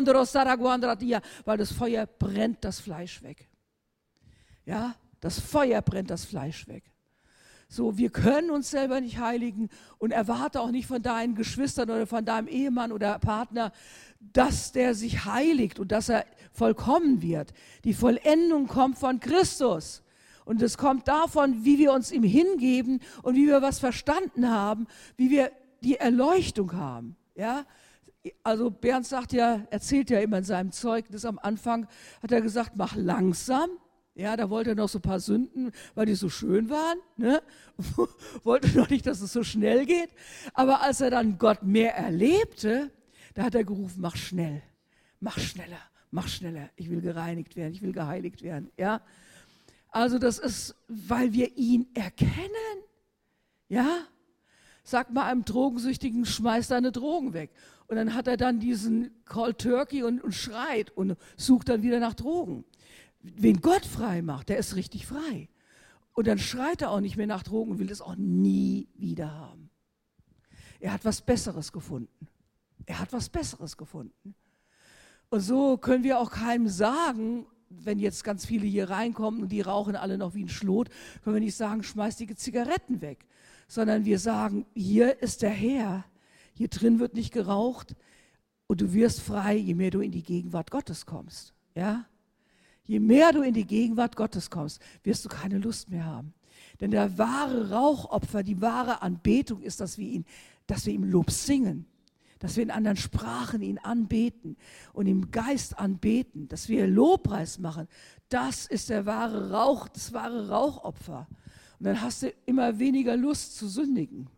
weil das Feuer brennt das Fleisch weg. Ja, das Feuer brennt das Fleisch weg. So, wir können uns selber nicht heiligen und erwarte auch nicht von deinen Geschwistern oder von deinem Ehemann oder Partner, dass der sich heiligt und dass er vollkommen wird. Die Vollendung kommt von Christus und es kommt davon, wie wir uns ihm hingeben und wie wir was verstanden haben, wie wir die Erleuchtung haben. Ja? Also Bernd erzählt ja immer in seinem Zeugnis am Anfang, hat er gesagt, mach langsam. Ja, da wollte er noch so ein paar Sünden, weil die so schön waren, ne? Wollte noch nicht, dass es so schnell geht. Aber als er dann Gott mehr erlebte, da hat er gerufen, mach schnell, mach schneller, ich will gereinigt werden, ich will geheiligt werden. Ja? Also das ist, weil wir ihn erkennen. Ja? Sag mal einem Drogensüchtigen, schmeiß deine Drogen weg. Und dann hat er dann diesen Cold Turkey und schreit und sucht dann wieder nach Drogen. Wen Gott frei macht, der ist richtig frei. Und dann schreit er auch nicht mehr nach Drogen und will es auch nie wieder haben. Er hat was Besseres gefunden. Er hat was Besseres gefunden. Und so können wir auch keinem sagen, wenn jetzt ganz viele hier reinkommen und die rauchen alle noch wie ein Schlot, können wir nicht sagen, schmeiß die Zigaretten weg, sondern wir sagen, hier ist der Herr, hier drin wird nicht geraucht und du wirst frei, je mehr du in die Gegenwart Gottes kommst. Ja? Je mehr du in die Gegenwart Gottes kommst, wirst du keine Lust mehr haben. Denn der wahre Rauchopfer, die wahre Anbetung ist, dass wir ihm Lob singen, dass wir in anderen Sprachen ihn anbeten und im Geist anbeten, dass wir Lobpreis machen. Das ist das wahre Rauchopfer. Und dann hast du immer weniger Lust zu sündigen.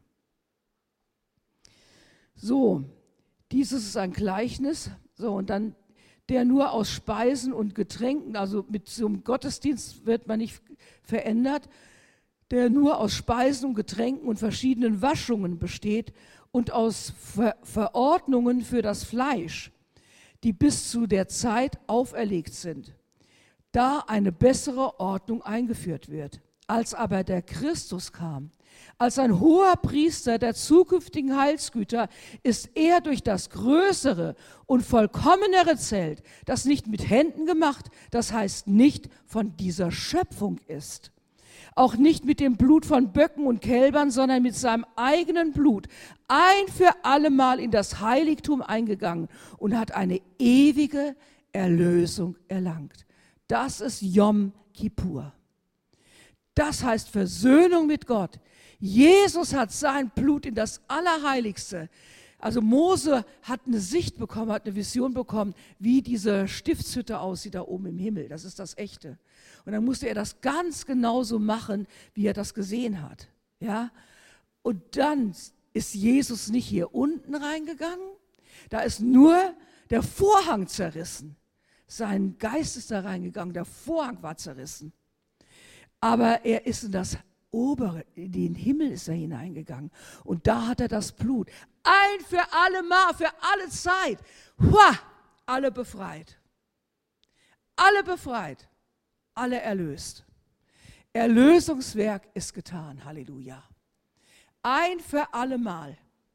So, dieses ist ein Gleichnis. So, und dann der nur aus Speisen und Getränken, also mit so einem Gottesdienst wird man nicht verändert, der nur aus Speisen und Getränken und verschiedenen Waschungen besteht und aus Verordnungen für das Fleisch, die bis zu der Zeit auferlegt sind, da eine bessere Ordnung eingeführt wird. Als aber der Christus kam, als ein hoher Priester der zukünftigen Heilsgüter, ist er durch das größere und vollkommenere Zelt, das nicht mit Händen gemacht, das heißt nicht von dieser Schöpfung ist, auch nicht mit dem Blut von Böcken und Kälbern, sondern mit seinem eigenen Blut ein für allemal in das Heiligtum eingegangen und hat eine ewige Erlösung erlangt. Das ist Yom Kippur. Das heißt Versöhnung mit Gott. Jesus hat sein Blut in das Allerheiligste. Also Mose hat eine Sicht bekommen, hat eine Vision bekommen, wie diese Stiftshütte aussieht da oben im Himmel. Das ist das Echte. Und dann musste er das ganz genauso machen, wie er das gesehen hat. Ja? Und dann ist Jesus nicht hier unten reingegangen. Da ist nur der Vorhang zerrissen. Sein Geist ist da reingegangen, der Vorhang war zerrissen. Aber er ist in das Obere, in den Himmel ist er hineingegangen. Und da hat er das Blut ein für alle Mal, für alle Zeit, alle befreit. Alle befreit, alle erlöst. Erlösungswerk ist getan, Halleluja. Ein für alle Mal.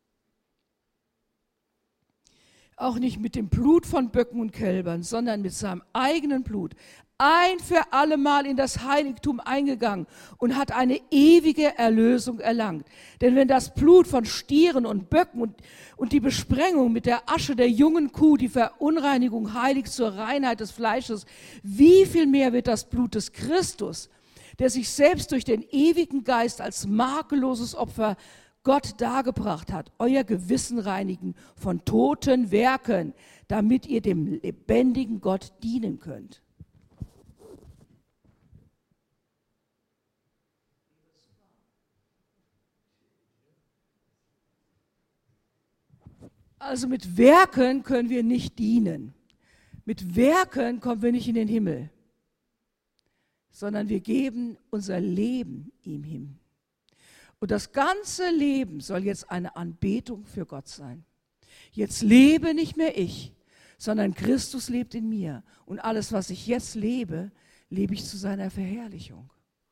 Auch nicht mit dem Blut von Böcken und Kälbern, sondern mit seinem eigenen Blut. Ein für alle Mal in das Heiligtum eingegangen und hat eine ewige Erlösung erlangt. Denn wenn das Blut von Stieren und Böcken und die Besprengung mit der Asche der jungen Kuh die Verunreinigung heiligt zur Reinheit des Fleisches, wie viel mehr wird das Blut des Christus, der sich selbst durch den ewigen Geist als makelloses Opfer Gott dargebracht hat, euer Gewissen reinigen von toten Werken, damit ihr dem lebendigen Gott dienen könnt. Also mit Werken können wir nicht dienen. Mit Werken kommen wir nicht in den Himmel, sondern wir geben unser Leben ihm hin. Und das ganze Leben soll jetzt eine Anbetung für Gott sein. Jetzt lebe nicht mehr ich, sondern Christus lebt in mir. Und alles, was ich jetzt lebe, lebe ich zu seiner Verherrlichung.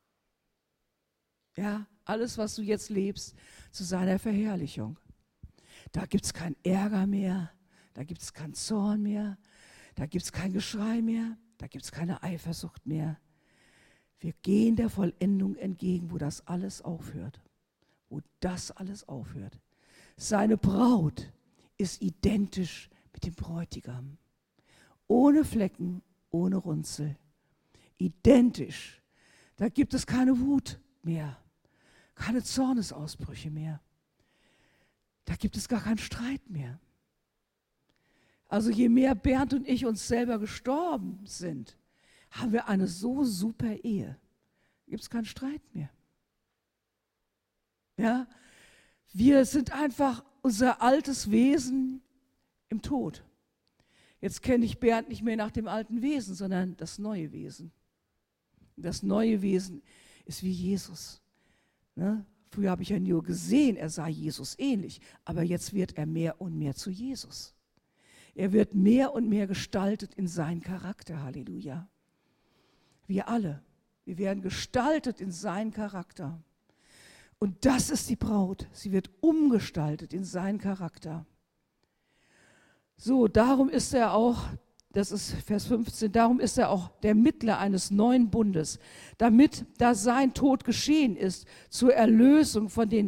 Ja, alles, was du jetzt lebst, zu seiner Verherrlichung. Da gibt es keinen Ärger mehr, da gibt es keinen Zorn mehr, da gibt es kein Geschrei mehr, da gibt es keine Eifersucht mehr. Wir gehen der Vollendung entgegen, wo das alles aufhört. Wo das alles aufhört. Seine Braut ist identisch mit dem Bräutigam. Ohne Flecken, ohne Runzel. Identisch. Da gibt es keine Wut mehr, keine Zornesausbrüche mehr. Da gibt es gar keinen Streit mehr. Also je mehr Bernd und ich uns selber gestorben sind, haben wir eine so super Ehe. Da gibt es keinen Streit mehr. Ja, wir sind einfach unser altes Wesen im Tod. Jetzt kenne ich Bernd nicht mehr nach dem alten Wesen, sondern das neue Wesen. Das neue Wesen ist wie Jesus. Ne? Früher habe ich ja nur gesehen, er sah Jesus ähnlich, aber jetzt wird er mehr und mehr zu Jesus. Er wird mehr und mehr gestaltet in seinen Charakter, Halleluja. Wir alle, wir werden gestaltet in seinen Charakter. Und das ist die Braut, sie wird umgestaltet in seinen Charakter. So, darum ist er auch, das ist Vers 15, darum ist er auch der Mittler eines neuen Bundes, damit, da sein Tod geschehen ist, zur Erlösung von den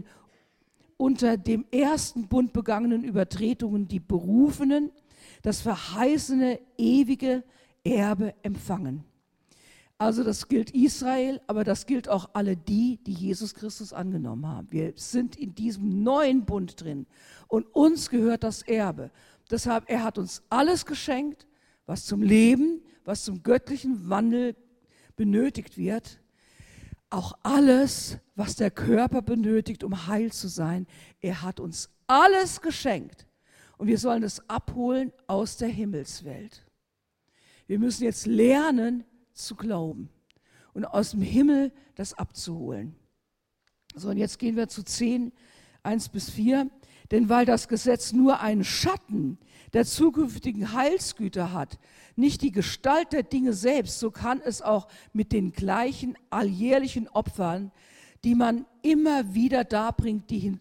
unter dem ersten Bund begangenen Übertretungen die Berufenen das verheißene ewige Erbe empfangen. Also das gilt Israel, aber das gilt auch alle die, die Jesus Christus angenommen haben. Wir sind in diesem neuen Bund drin und uns gehört das Erbe. Deshalb, er hat uns alles geschenkt, was zum Leben, was zum göttlichen Wandel benötigt wird. Auch alles, was der Körper benötigt, um heil zu sein. Er hat uns alles geschenkt. Und wir sollen es abholen aus der Himmelswelt. Wir müssen jetzt lernen zu glauben und aus dem Himmel das abzuholen. So, und jetzt gehen wir zu 10, 1-4. Denn weil das Gesetz nur einen Schatten der zukünftigen Heilsgüter hat, nicht die Gestalt der Dinge selbst, so kann es auch mit den gleichen alljährlichen Opfern, die man immer wieder darbringt, die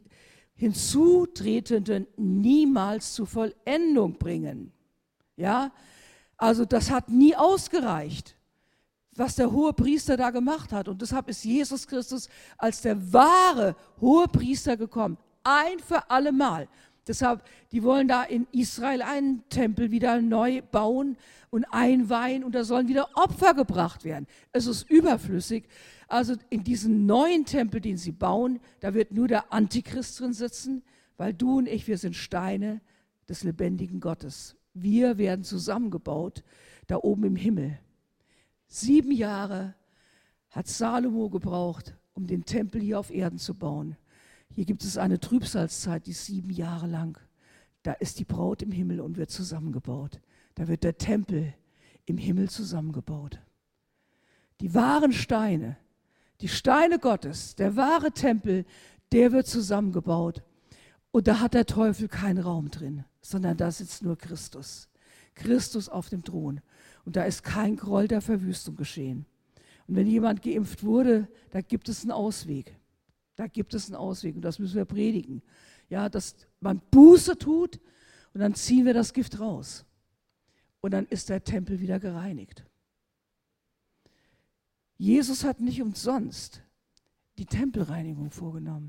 Hinzutretenden niemals zur Vollendung bringen. Ja, also das hat nie ausgereicht, was der Hohepriester da gemacht hat. Und deshalb ist Jesus Christus als der wahre Hohepriester gekommen. Ein für alle Mal. Deshalb, die wollen da in Israel einen Tempel wieder neu bauen und einweihen und da sollen wieder Opfer gebracht werden. Es ist überflüssig. Also in diesem neuen Tempel, den sie bauen, da wird nur der Antichrist drin sitzen, weil du und ich, wir sind Steine des lebendigen Gottes. Wir werden zusammengebaut, da oben im Himmel. 7 Jahre hat Salomo gebraucht, um den Tempel hier auf Erden zu bauen. Hier gibt es eine Trübsalzeit, die ist 7 Jahre lang. Da ist die Braut im Himmel und wird zusammengebaut. Da wird der Tempel im Himmel zusammengebaut. Die wahren Steine, die Steine Gottes, der wahre Tempel, der wird zusammengebaut. Und da hat der Teufel keinen Raum drin, sondern da sitzt nur Christus. Christus auf dem Thron. Und da ist kein Groll der Verwüstung geschehen. Und wenn jemand geimpft wurde, da gibt es einen Ausweg. Da gibt es einen Ausweg und das müssen wir predigen. Ja, dass man Buße tut und dann ziehen wir das Gift raus. Und dann ist der Tempel wieder gereinigt. Jesus hat nicht umsonst die Tempelreinigung vorgenommen.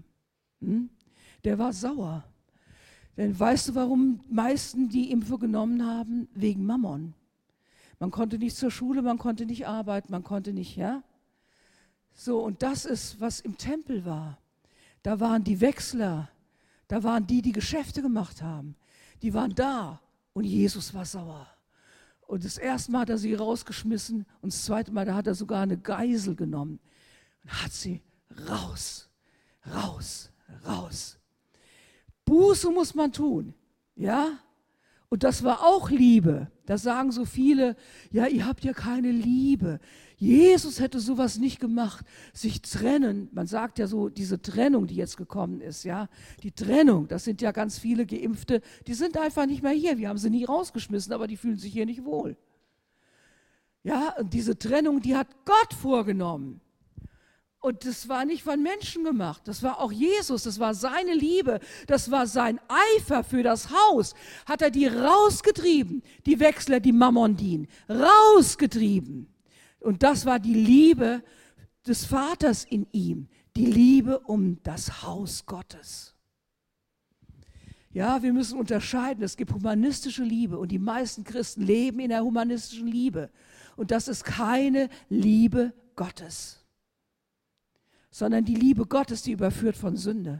Der war sauer. Denn weißt du, warum die meisten die Impfe genommen haben? Wegen Mammon. Man konnte nicht zur Schule, man konnte nicht arbeiten, man konnte nicht, ja? So, und das ist, was im Tempel war. Da waren die Wechsler, da waren die, die Geschäfte gemacht haben. Die waren da und Jesus war sauer. Und das erste Mal hat er sie rausgeschmissen und das zweite Mal, da hat er sogar eine Geisel genommen und hat sie raus, raus, raus. Buße muss man tun, ja? Und das war auch Liebe. Da sagen so viele, ja, ihr habt ja keine Liebe. Jesus hätte sowas nicht gemacht, sich trennen. Man sagt ja so, diese Trennung, die jetzt gekommen ist, ja, die Trennung, das sind ja ganz viele Geimpfte, die sind einfach nicht mehr hier. Wir haben sie nie rausgeschmissen, aber die fühlen sich hier nicht wohl. Ja, und diese Trennung, die hat Gott vorgenommen. Und das war nicht von Menschen gemacht, das war auch Jesus, das war seine Liebe, das war sein Eifer für das Haus. Hat er die rausgetrieben, die Wechsler, die Mammon dienen, rausgetrieben. Und das war die Liebe des Vaters in ihm, die Liebe um das Haus Gottes. Ja, wir müssen unterscheiden, es gibt humanistische Liebe und die meisten Christen leben in der humanistischen Liebe. Und das ist keine Liebe Gottes, sondern die Liebe Gottes, die überführt von Sünde.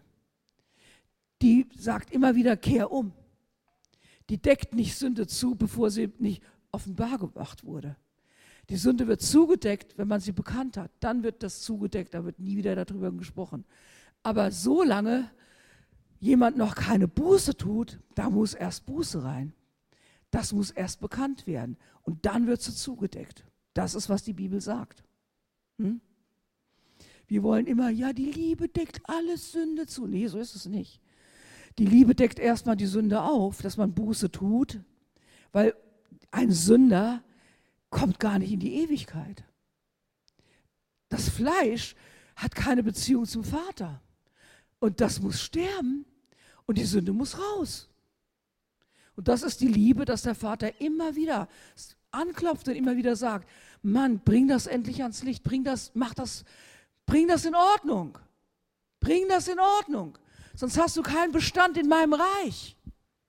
Die sagt immer wieder, kehr um. Die deckt nicht Sünde zu, bevor sie nicht offenbar gemacht wurde. Die Sünde wird zugedeckt, wenn man sie bekannt hat. Dann wird das zugedeckt, da wird nie wieder darüber gesprochen. Aber solange jemand noch keine Buße tut, da muss erst Buße rein. Das muss erst bekannt werden. Und dann wird sie zugedeckt. Das ist, was die Bibel sagt. Hm? Wir wollen immer, ja, die Liebe deckt alle Sünde zu. Nee, so ist es nicht. Die Liebe deckt erstmal die Sünde auf, dass man Buße tut, weil ein Sünder kommt gar nicht in die Ewigkeit. Das Fleisch hat keine Beziehung zum Vater. Und das muss sterben und die Sünde muss raus. Und das ist die Liebe, dass der Vater immer wieder anklopft und immer wieder sagt, Mann, bring das endlich ans Licht, bring das in Ordnung. Bring das in Ordnung. Sonst hast du keinen Bestand in meinem Reich.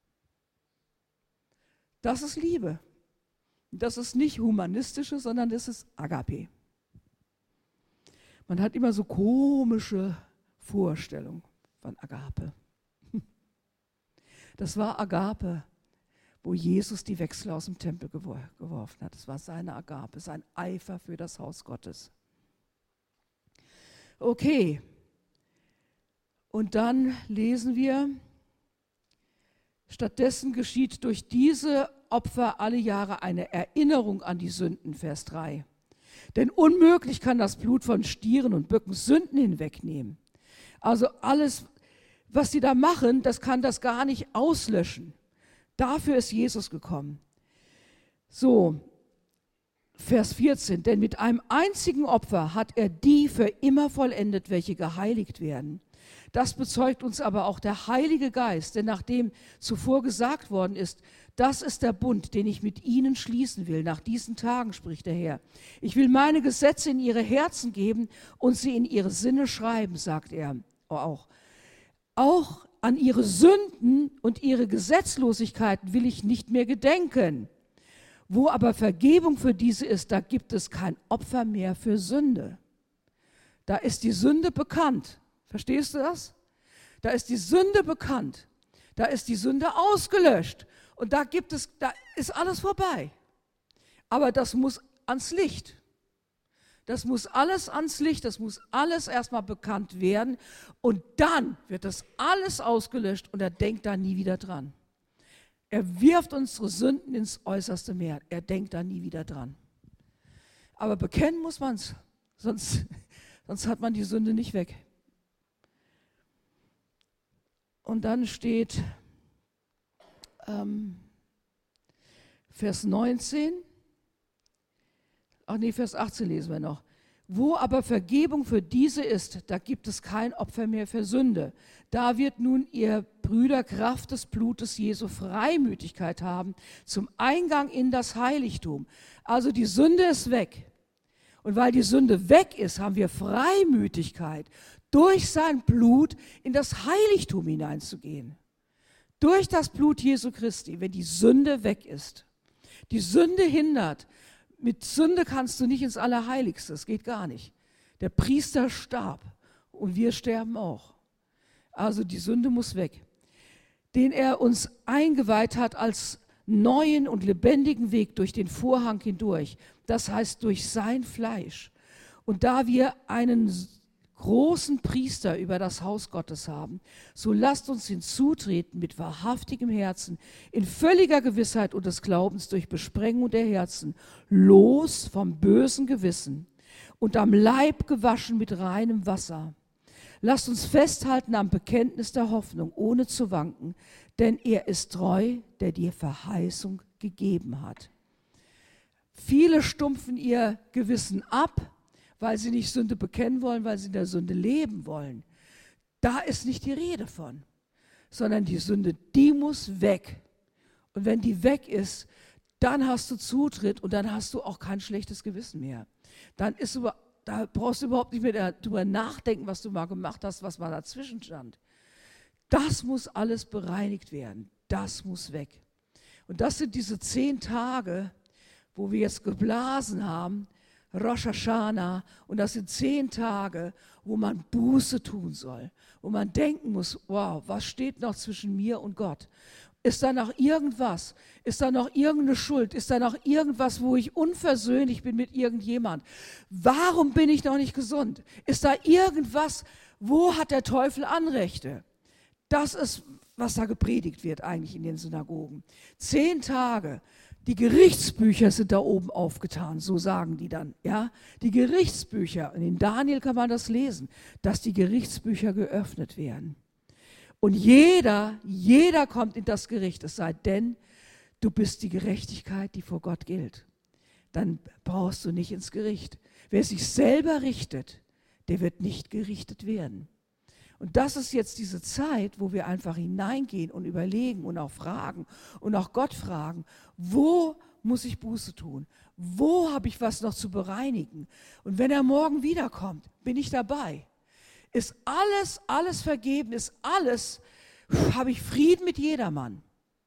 Das ist Liebe. Das ist nicht humanistische, sondern das ist Agape. Man hat immer so komische Vorstellungen von Agape. Das war Agape, wo Jesus die Wechsel aus dem Tempel geworfen hat. Das war seine Agape, sein Eifer für das Haus Gottes. Okay, und dann lesen wir, stattdessen geschieht durch diese Opfer alle Jahre eine Erinnerung an die Sünden, Vers 3. Denn unmöglich kann das Blut von Stieren und Böcken Sünden hinwegnehmen. Also alles, was sie da machen, das kann das gar nicht auslöschen. Dafür ist Jesus gekommen. So, Vers 14, denn mit einem einzigen Opfer hat er die für immer vollendet, welche geheiligt werden. Das bezeugt uns aber auch der Heilige Geist, denn nachdem zuvor gesagt worden ist, das ist der Bund, den ich mit ihnen schließen will, nach diesen Tagen, spricht der Herr. Ich will meine Gesetze in ihre Herzen geben und sie in ihre Sinne schreiben, sagt er auch. Auch an ihre Sünden und ihre Gesetzlosigkeiten will ich nicht mehr gedenken. Wo aber Vergebung für diese ist, da gibt es kein Opfer mehr für Sünde. Da ist die Sünde bekannt. Verstehst du das? Da ist die Sünde bekannt. Da ist die Sünde ausgelöscht. Und da ist alles vorbei. Aber das muss ans Licht. Das muss alles ans Licht, das muss alles erstmal bekannt werden. Und dann wird das alles ausgelöscht und er denkt da nie wieder dran. Er wirft unsere Sünden ins äußerste Meer. Er denkt da nie wieder dran. Aber bekennen muss man es, sonst hat man die Sünde nicht weg. Und dann steht Vers 19, Vers 18 lesen wir noch. Wo aber Vergebung für diese ist, da gibt es kein Opfer mehr für Sünde. Da wird nun ihr Brüder Kraft des Blutes Jesu Freimütigkeit haben zum Eingang in das Heiligtum. Also die Sünde ist weg. Und weil die Sünde weg ist, haben wir Freimütigkeit, durch sein Blut in das Heiligtum hineinzugehen. Durch das Blut Jesu Christi, wenn die Sünde weg ist. Die Sünde hindert. Mit Sünde kannst du nicht ins Allerheiligste, das geht gar nicht. Der Priester starb und wir sterben auch. Also die Sünde muss weg. Den er uns eingeweiht hat als neuen und lebendigen Weg durch den Vorhang hindurch. Das heißt durch sein Fleisch. Und da wir einen großen Priester über das Haus Gottes haben, so lasst uns hinzutreten mit wahrhaftigem Herzen, in völliger Gewissheit und des Glaubens durch Besprengung der Herzen, los vom bösen Gewissen und am Leib gewaschen mit reinem Wasser. Lasst uns festhalten am Bekenntnis der Hoffnung, ohne zu wanken, denn er ist treu, der die Verheißung gegeben hat. Viele stumpfen ihr Gewissen ab, weil sie nicht Sünde bekennen wollen, weil sie in der Sünde leben wollen. Da ist nicht die Rede von, sondern die Sünde, die muss weg. Und wenn die weg ist, dann hast du Zutritt und dann hast du auch kein schlechtes Gewissen mehr. Da brauchst du überhaupt nicht mehr darüber nachdenken, was du mal gemacht hast, was mal dazwischen stand. Das muss alles bereinigt werden. Das muss weg. Und das sind diese 10 Tage, wo wir jetzt geblasen haben, Rosh Hashanah, und das sind 10 Tage, wo man Buße tun soll, wo man denken muss, wow, was steht noch zwischen mir und Gott? Ist da noch irgendwas? Ist da noch irgendeine Schuld? Ist da noch irgendwas, wo ich unversöhnlich bin mit irgendjemand? Warum bin ich noch nicht gesund? Ist da irgendwas, wo hat der Teufel Anrechte? Das ist, was da gepredigt wird eigentlich in den Synagogen. 10 Tage. Die Gerichtsbücher sind da oben aufgetan, so sagen die dann. Ja? Die Gerichtsbücher, und in Daniel kann man das lesen, dass die Gerichtsbücher geöffnet werden. Und jeder kommt in das Gericht, es sei denn, du bist die Gerechtigkeit, die vor Gott gilt. Dann brauchst du nicht ins Gericht. Wer sich selber richtet, der wird nicht gerichtet werden. Und das ist jetzt diese Zeit, wo wir einfach hineingehen und überlegen und auch fragen und auch Gott fragen, wo muss ich Buße tun? Wo habe ich was noch zu bereinigen? Und wenn er morgen wiederkommt, bin ich dabei. Ist alles vergeben, ist alles, habe ich Frieden mit jedermann.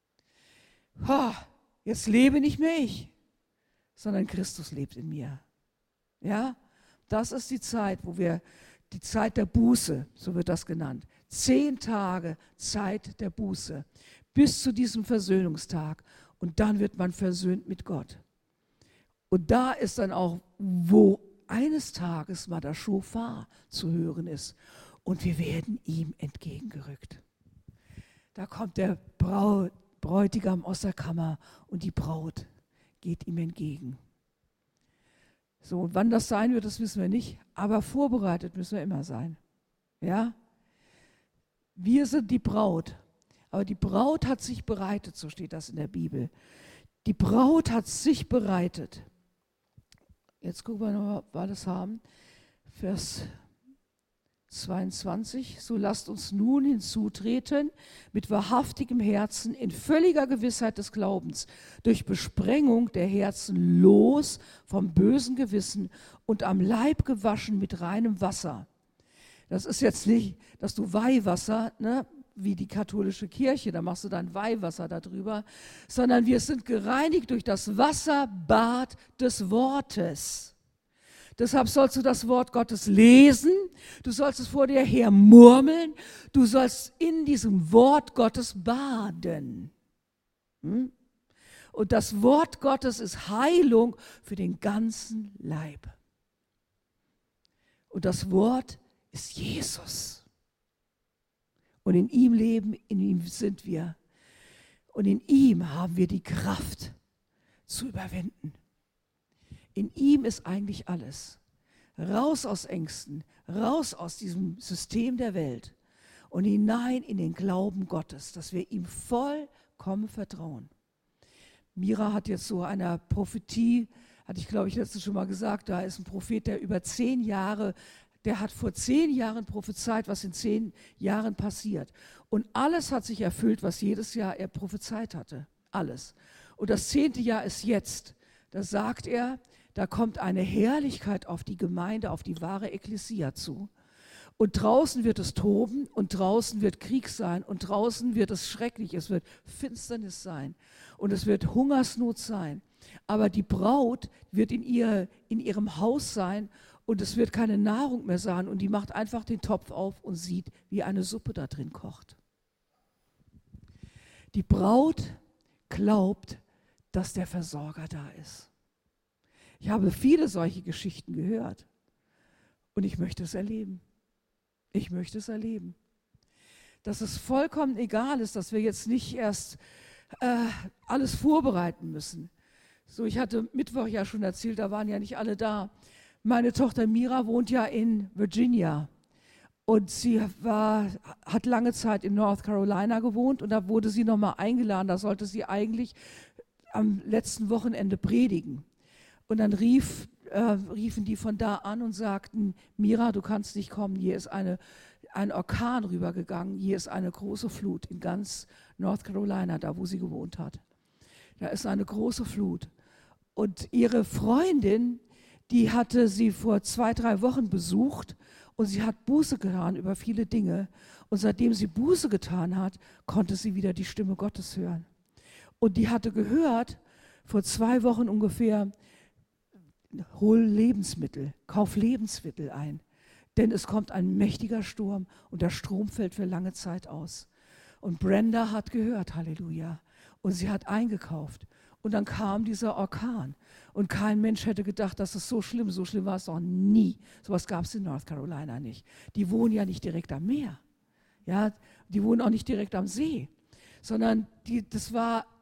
Jetzt lebe nicht mehr ich, sondern Christus lebt in mir. Ja, das ist die Zeit, die Zeit der Buße, so wird das genannt. 10 Tage Zeit der Buße bis zu diesem Versöhnungstag. Und dann wird man versöhnt mit Gott. Und da ist dann auch, wo eines Tages mal der Schofar zu hören ist. Und wir werden ihm entgegengerückt. Da kommt der Bräutigam aus der Kammer und die Braut geht ihm entgegen. So, und wann das sein wird, das wissen wir nicht, aber vorbereitet müssen wir immer sein. Ja? Wir sind die Braut, aber die Braut hat sich bereitet, so steht das in der Bibel. Die Braut hat sich bereitet. Jetzt gucken wir noch, was wir das haben. Vers 22, so lasst uns nun hinzutreten mit wahrhaftigem Herzen in völliger Gewissheit des Glaubens, durch Besprengung der Herzen los vom bösen Gewissen und am Leib gewaschen mit reinem Wasser. Das ist jetzt nicht, dass du Weihwasser, ne, wie die katholische Kirche, da machst du dann Weihwasser darüber, sondern wir sind gereinigt durch das Wasserbad des Wortes. Deshalb sollst du das Wort Gottes lesen, du sollst es vor dir her murmeln, du sollst in diesem Wort Gottes baden. Und das Wort Gottes ist Heilung für den ganzen Leib. Und das Wort ist Jesus. Und in ihm leben, in ihm sind wir. Und in ihm haben wir die Kraft zu überwinden. In ihm ist eigentlich alles. Raus aus Ängsten, raus aus diesem System der Welt und hinein in den Glauben Gottes, dass wir ihm vollkommen vertrauen. Mira hat jetzt so eine Prophetie, hatte ich glaube ich letztens schon mal gesagt, da ist ein Prophet, der über 10 Jahre, der hat vor 10 Jahren prophezeit, was in 10 Jahren passiert. Und alles hat sich erfüllt, was jedes Jahr er prophezeit hatte. Alles. Und das 10. Jahr ist jetzt. Da sagt er, da kommt eine Herrlichkeit auf die Gemeinde, auf die wahre Ekklesia zu. Und draußen wird es toben und draußen wird Krieg sein und draußen wird es schrecklich, es wird Finsternis sein und es wird Hungersnot sein. Aber die Braut wird in ihrem Haus sein und es wird keine Nahrung mehr sein und die macht einfach den Topf auf und sieht, wie eine Suppe da drin kocht. Die Braut glaubt, dass der Versorger da ist. Ich habe viele solche Geschichten gehört und ich möchte es erleben. Ich möchte es erleben. Dass es vollkommen egal ist, dass wir jetzt nicht erst alles vorbereiten müssen. So, ich hatte Mittwoch ja schon erzählt, da waren ja nicht alle da. Meine Tochter Mira wohnt ja in Virginia und sie hat lange Zeit in North Carolina gewohnt und da wurde sie nochmal eingeladen, da sollte sie eigentlich am letzten Wochenende predigen. Und dann riefen die von da an und sagten, Mira, du kannst nicht kommen, hier ist ein Orkan rübergegangen, hier ist eine große Flut in ganz North Carolina, da wo sie gewohnt hat. Da ist eine große Flut. Und ihre Freundin, die hatte sie vor 2-3 Wochen besucht und sie hat Buße getan über viele Dinge. Und seitdem sie Buße getan hat, konnte sie wieder die Stimme Gottes hören. Und die hatte gehört, vor 2 Wochen ungefähr, hol Lebensmittel, kauf Lebensmittel ein, denn es kommt ein mächtiger Sturm und der Strom fällt für lange Zeit aus. Und Brenda hat gehört, Halleluja, und sie hat eingekauft. Und dann kam dieser Orkan und kein Mensch hätte gedacht, dass es so schlimm war es noch nie. Sowas gab es in North Carolina nicht. Die wohnen ja nicht direkt am Meer, ja, die wohnen auch nicht direkt am See, sondern das war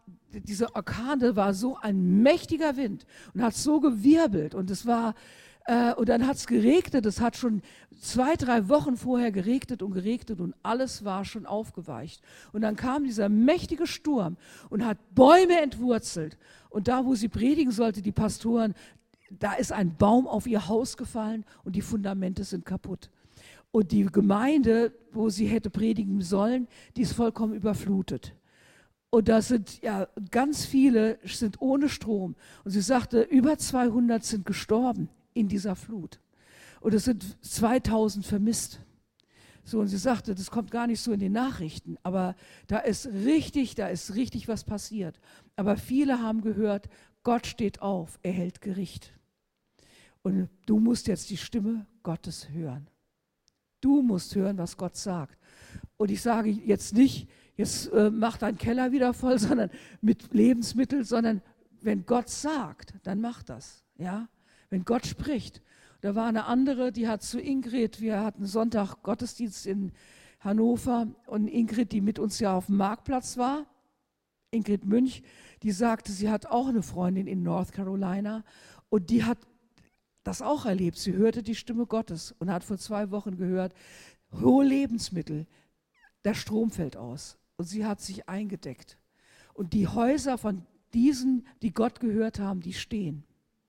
dieser Orkan, da war so ein mächtiger Wind und hat so gewirbelt und und dann hat es geregnet, es hat schon 2, 3 Wochen vorher geregnet und alles war schon aufgeweicht. Und dann kam dieser mächtige Sturm und hat Bäume entwurzelt. Und da, wo sie predigen sollte, die Pastoren, da ist ein Baum auf ihr Haus gefallen und die Fundamente sind kaputt. Und die Gemeinde, wo sie hätte predigen sollen, die ist vollkommen überflutet. Und da sind ja ganz viele sind ohne Strom. Und sie sagte, über 200 sind gestorben in dieser Flut. Und es sind 2000 vermisst. So, und sie sagte, das kommt gar nicht so in den Nachrichten, aber da ist richtig was passiert. Aber viele haben gehört, Gott steht auf, er hält Gericht. Und du musst jetzt die Stimme Gottes hören. Du musst hören, was Gott sagt. Und ich sage jetzt nicht, jetzt mach deinen Keller wieder voll, sondern mit Lebensmitteln, sondern wenn Gott sagt, dann mach das. Ja? Wenn Gott spricht. Da war eine andere, die hat zu Ingrid, wir hatten Sonntag Gottesdienst in Hannover und Ingrid, die mit uns ja auf dem Marktplatz war, Ingrid Münch, die sagte, sie hat auch eine Freundin in North Carolina und die hat das auch erlebt. Sie hörte die Stimme Gottes und hat vor 2 Wochen gehört, hohe Lebensmittel, der Strom fällt aus. Und sie hat sich eingedeckt. Und die Häuser von diesen, die Gott gehört haben, die stehen.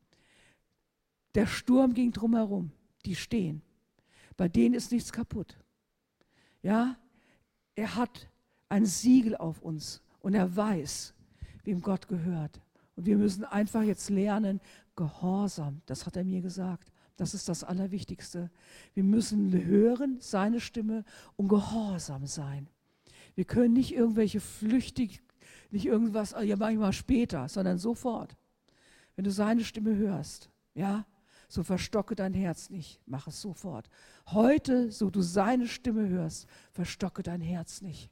Der Sturm ging drumherum, die stehen. Bei denen ist nichts kaputt. Ja, er hat ein Siegel auf uns und er weiß, wem Gott gehört. Und wir müssen einfach jetzt lernen, Gehorsam, das hat er mir gesagt. Das ist das Allerwichtigste. Wir müssen hören, seine Stimme und gehorsam sein. Wir können nicht irgendwelche nicht irgendwas, ja manchmal später, sondern sofort. Wenn du seine Stimme hörst, ja, so verstocke dein Herz nicht, mach es sofort. Heute, so du seine Stimme hörst, verstocke dein Herz nicht.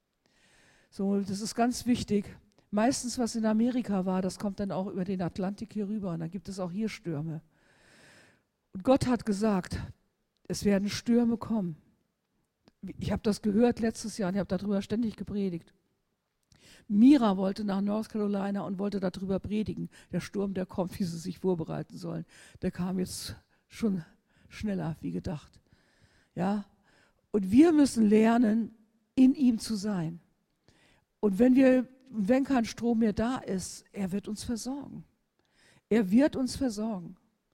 So, das ist ganz wichtig. Meistens, was in Amerika war, das kommt dann auch über den Atlantik hier rüber und dann gibt es auch hier Stürme. Und Gott hat gesagt, es werden Stürme kommen. Ich habe das gehört letztes Jahr und ich habe darüber ständig gepredigt. Mira wollte nach North Carolina und wollte darüber predigen. Der Sturm, der kommt, wie sie sich vorbereiten sollen. Der kam jetzt schon schneller wie gedacht. Ja? Und wir müssen lernen, in ihm zu sein. Und wenn kein Strom mehr da ist, er wird uns versorgen. Er wird uns versorgen.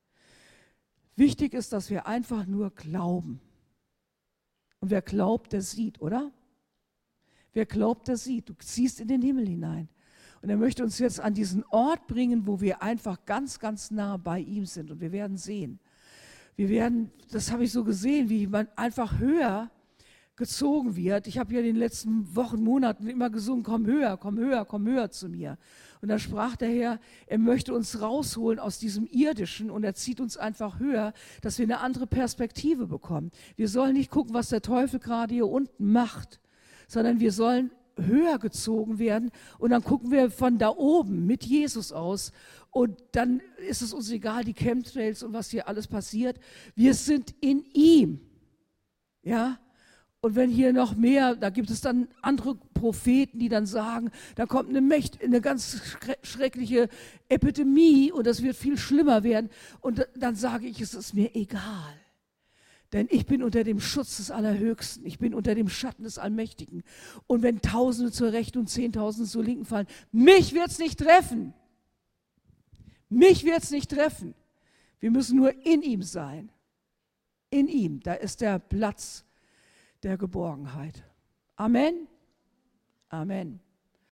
Wichtig ist, dass wir einfach nur glauben. Und wer glaubt, der sieht, oder? Wer glaubt, der sieht. Du siehst in den Himmel hinein. Und er möchte uns jetzt an diesen Ort bringen, wo wir einfach ganz, ganz nah bei ihm sind. Und wir werden sehen. Das habe ich so gesehen, wie man einfach höher gezogen wird. Ich habe ja in den letzten Wochen, Monaten immer gesungen, komm höher, komm höher, komm höher zu mir. Und da sprach der Herr, er möchte uns rausholen aus diesem Irdischen und er zieht uns einfach höher, dass wir eine andere Perspektive bekommen. Wir sollen nicht gucken, was der Teufel gerade hier unten macht, sondern wir sollen höher gezogen werden und dann gucken wir von da oben mit Jesus aus und dann ist es uns egal, die Chemtrails und was hier alles passiert. Wir sind in ihm. Ja? Und wenn hier noch mehr, da gibt es dann andere Propheten, die dann sagen, da kommt eine ganz schreckliche Epidemie und das wird viel schlimmer werden. Und dann sage ich, es ist mir egal. Denn ich bin unter dem Schutz des Allerhöchsten. Ich bin unter dem Schatten des Allmächtigen. Und wenn Tausende zur Rechten und 10.000 zur Linken fallen, mich wird es nicht treffen. Mich wird es nicht treffen. Wir müssen nur in ihm sein. In ihm, da ist der Platz der Geborgenheit. Amen. Amen.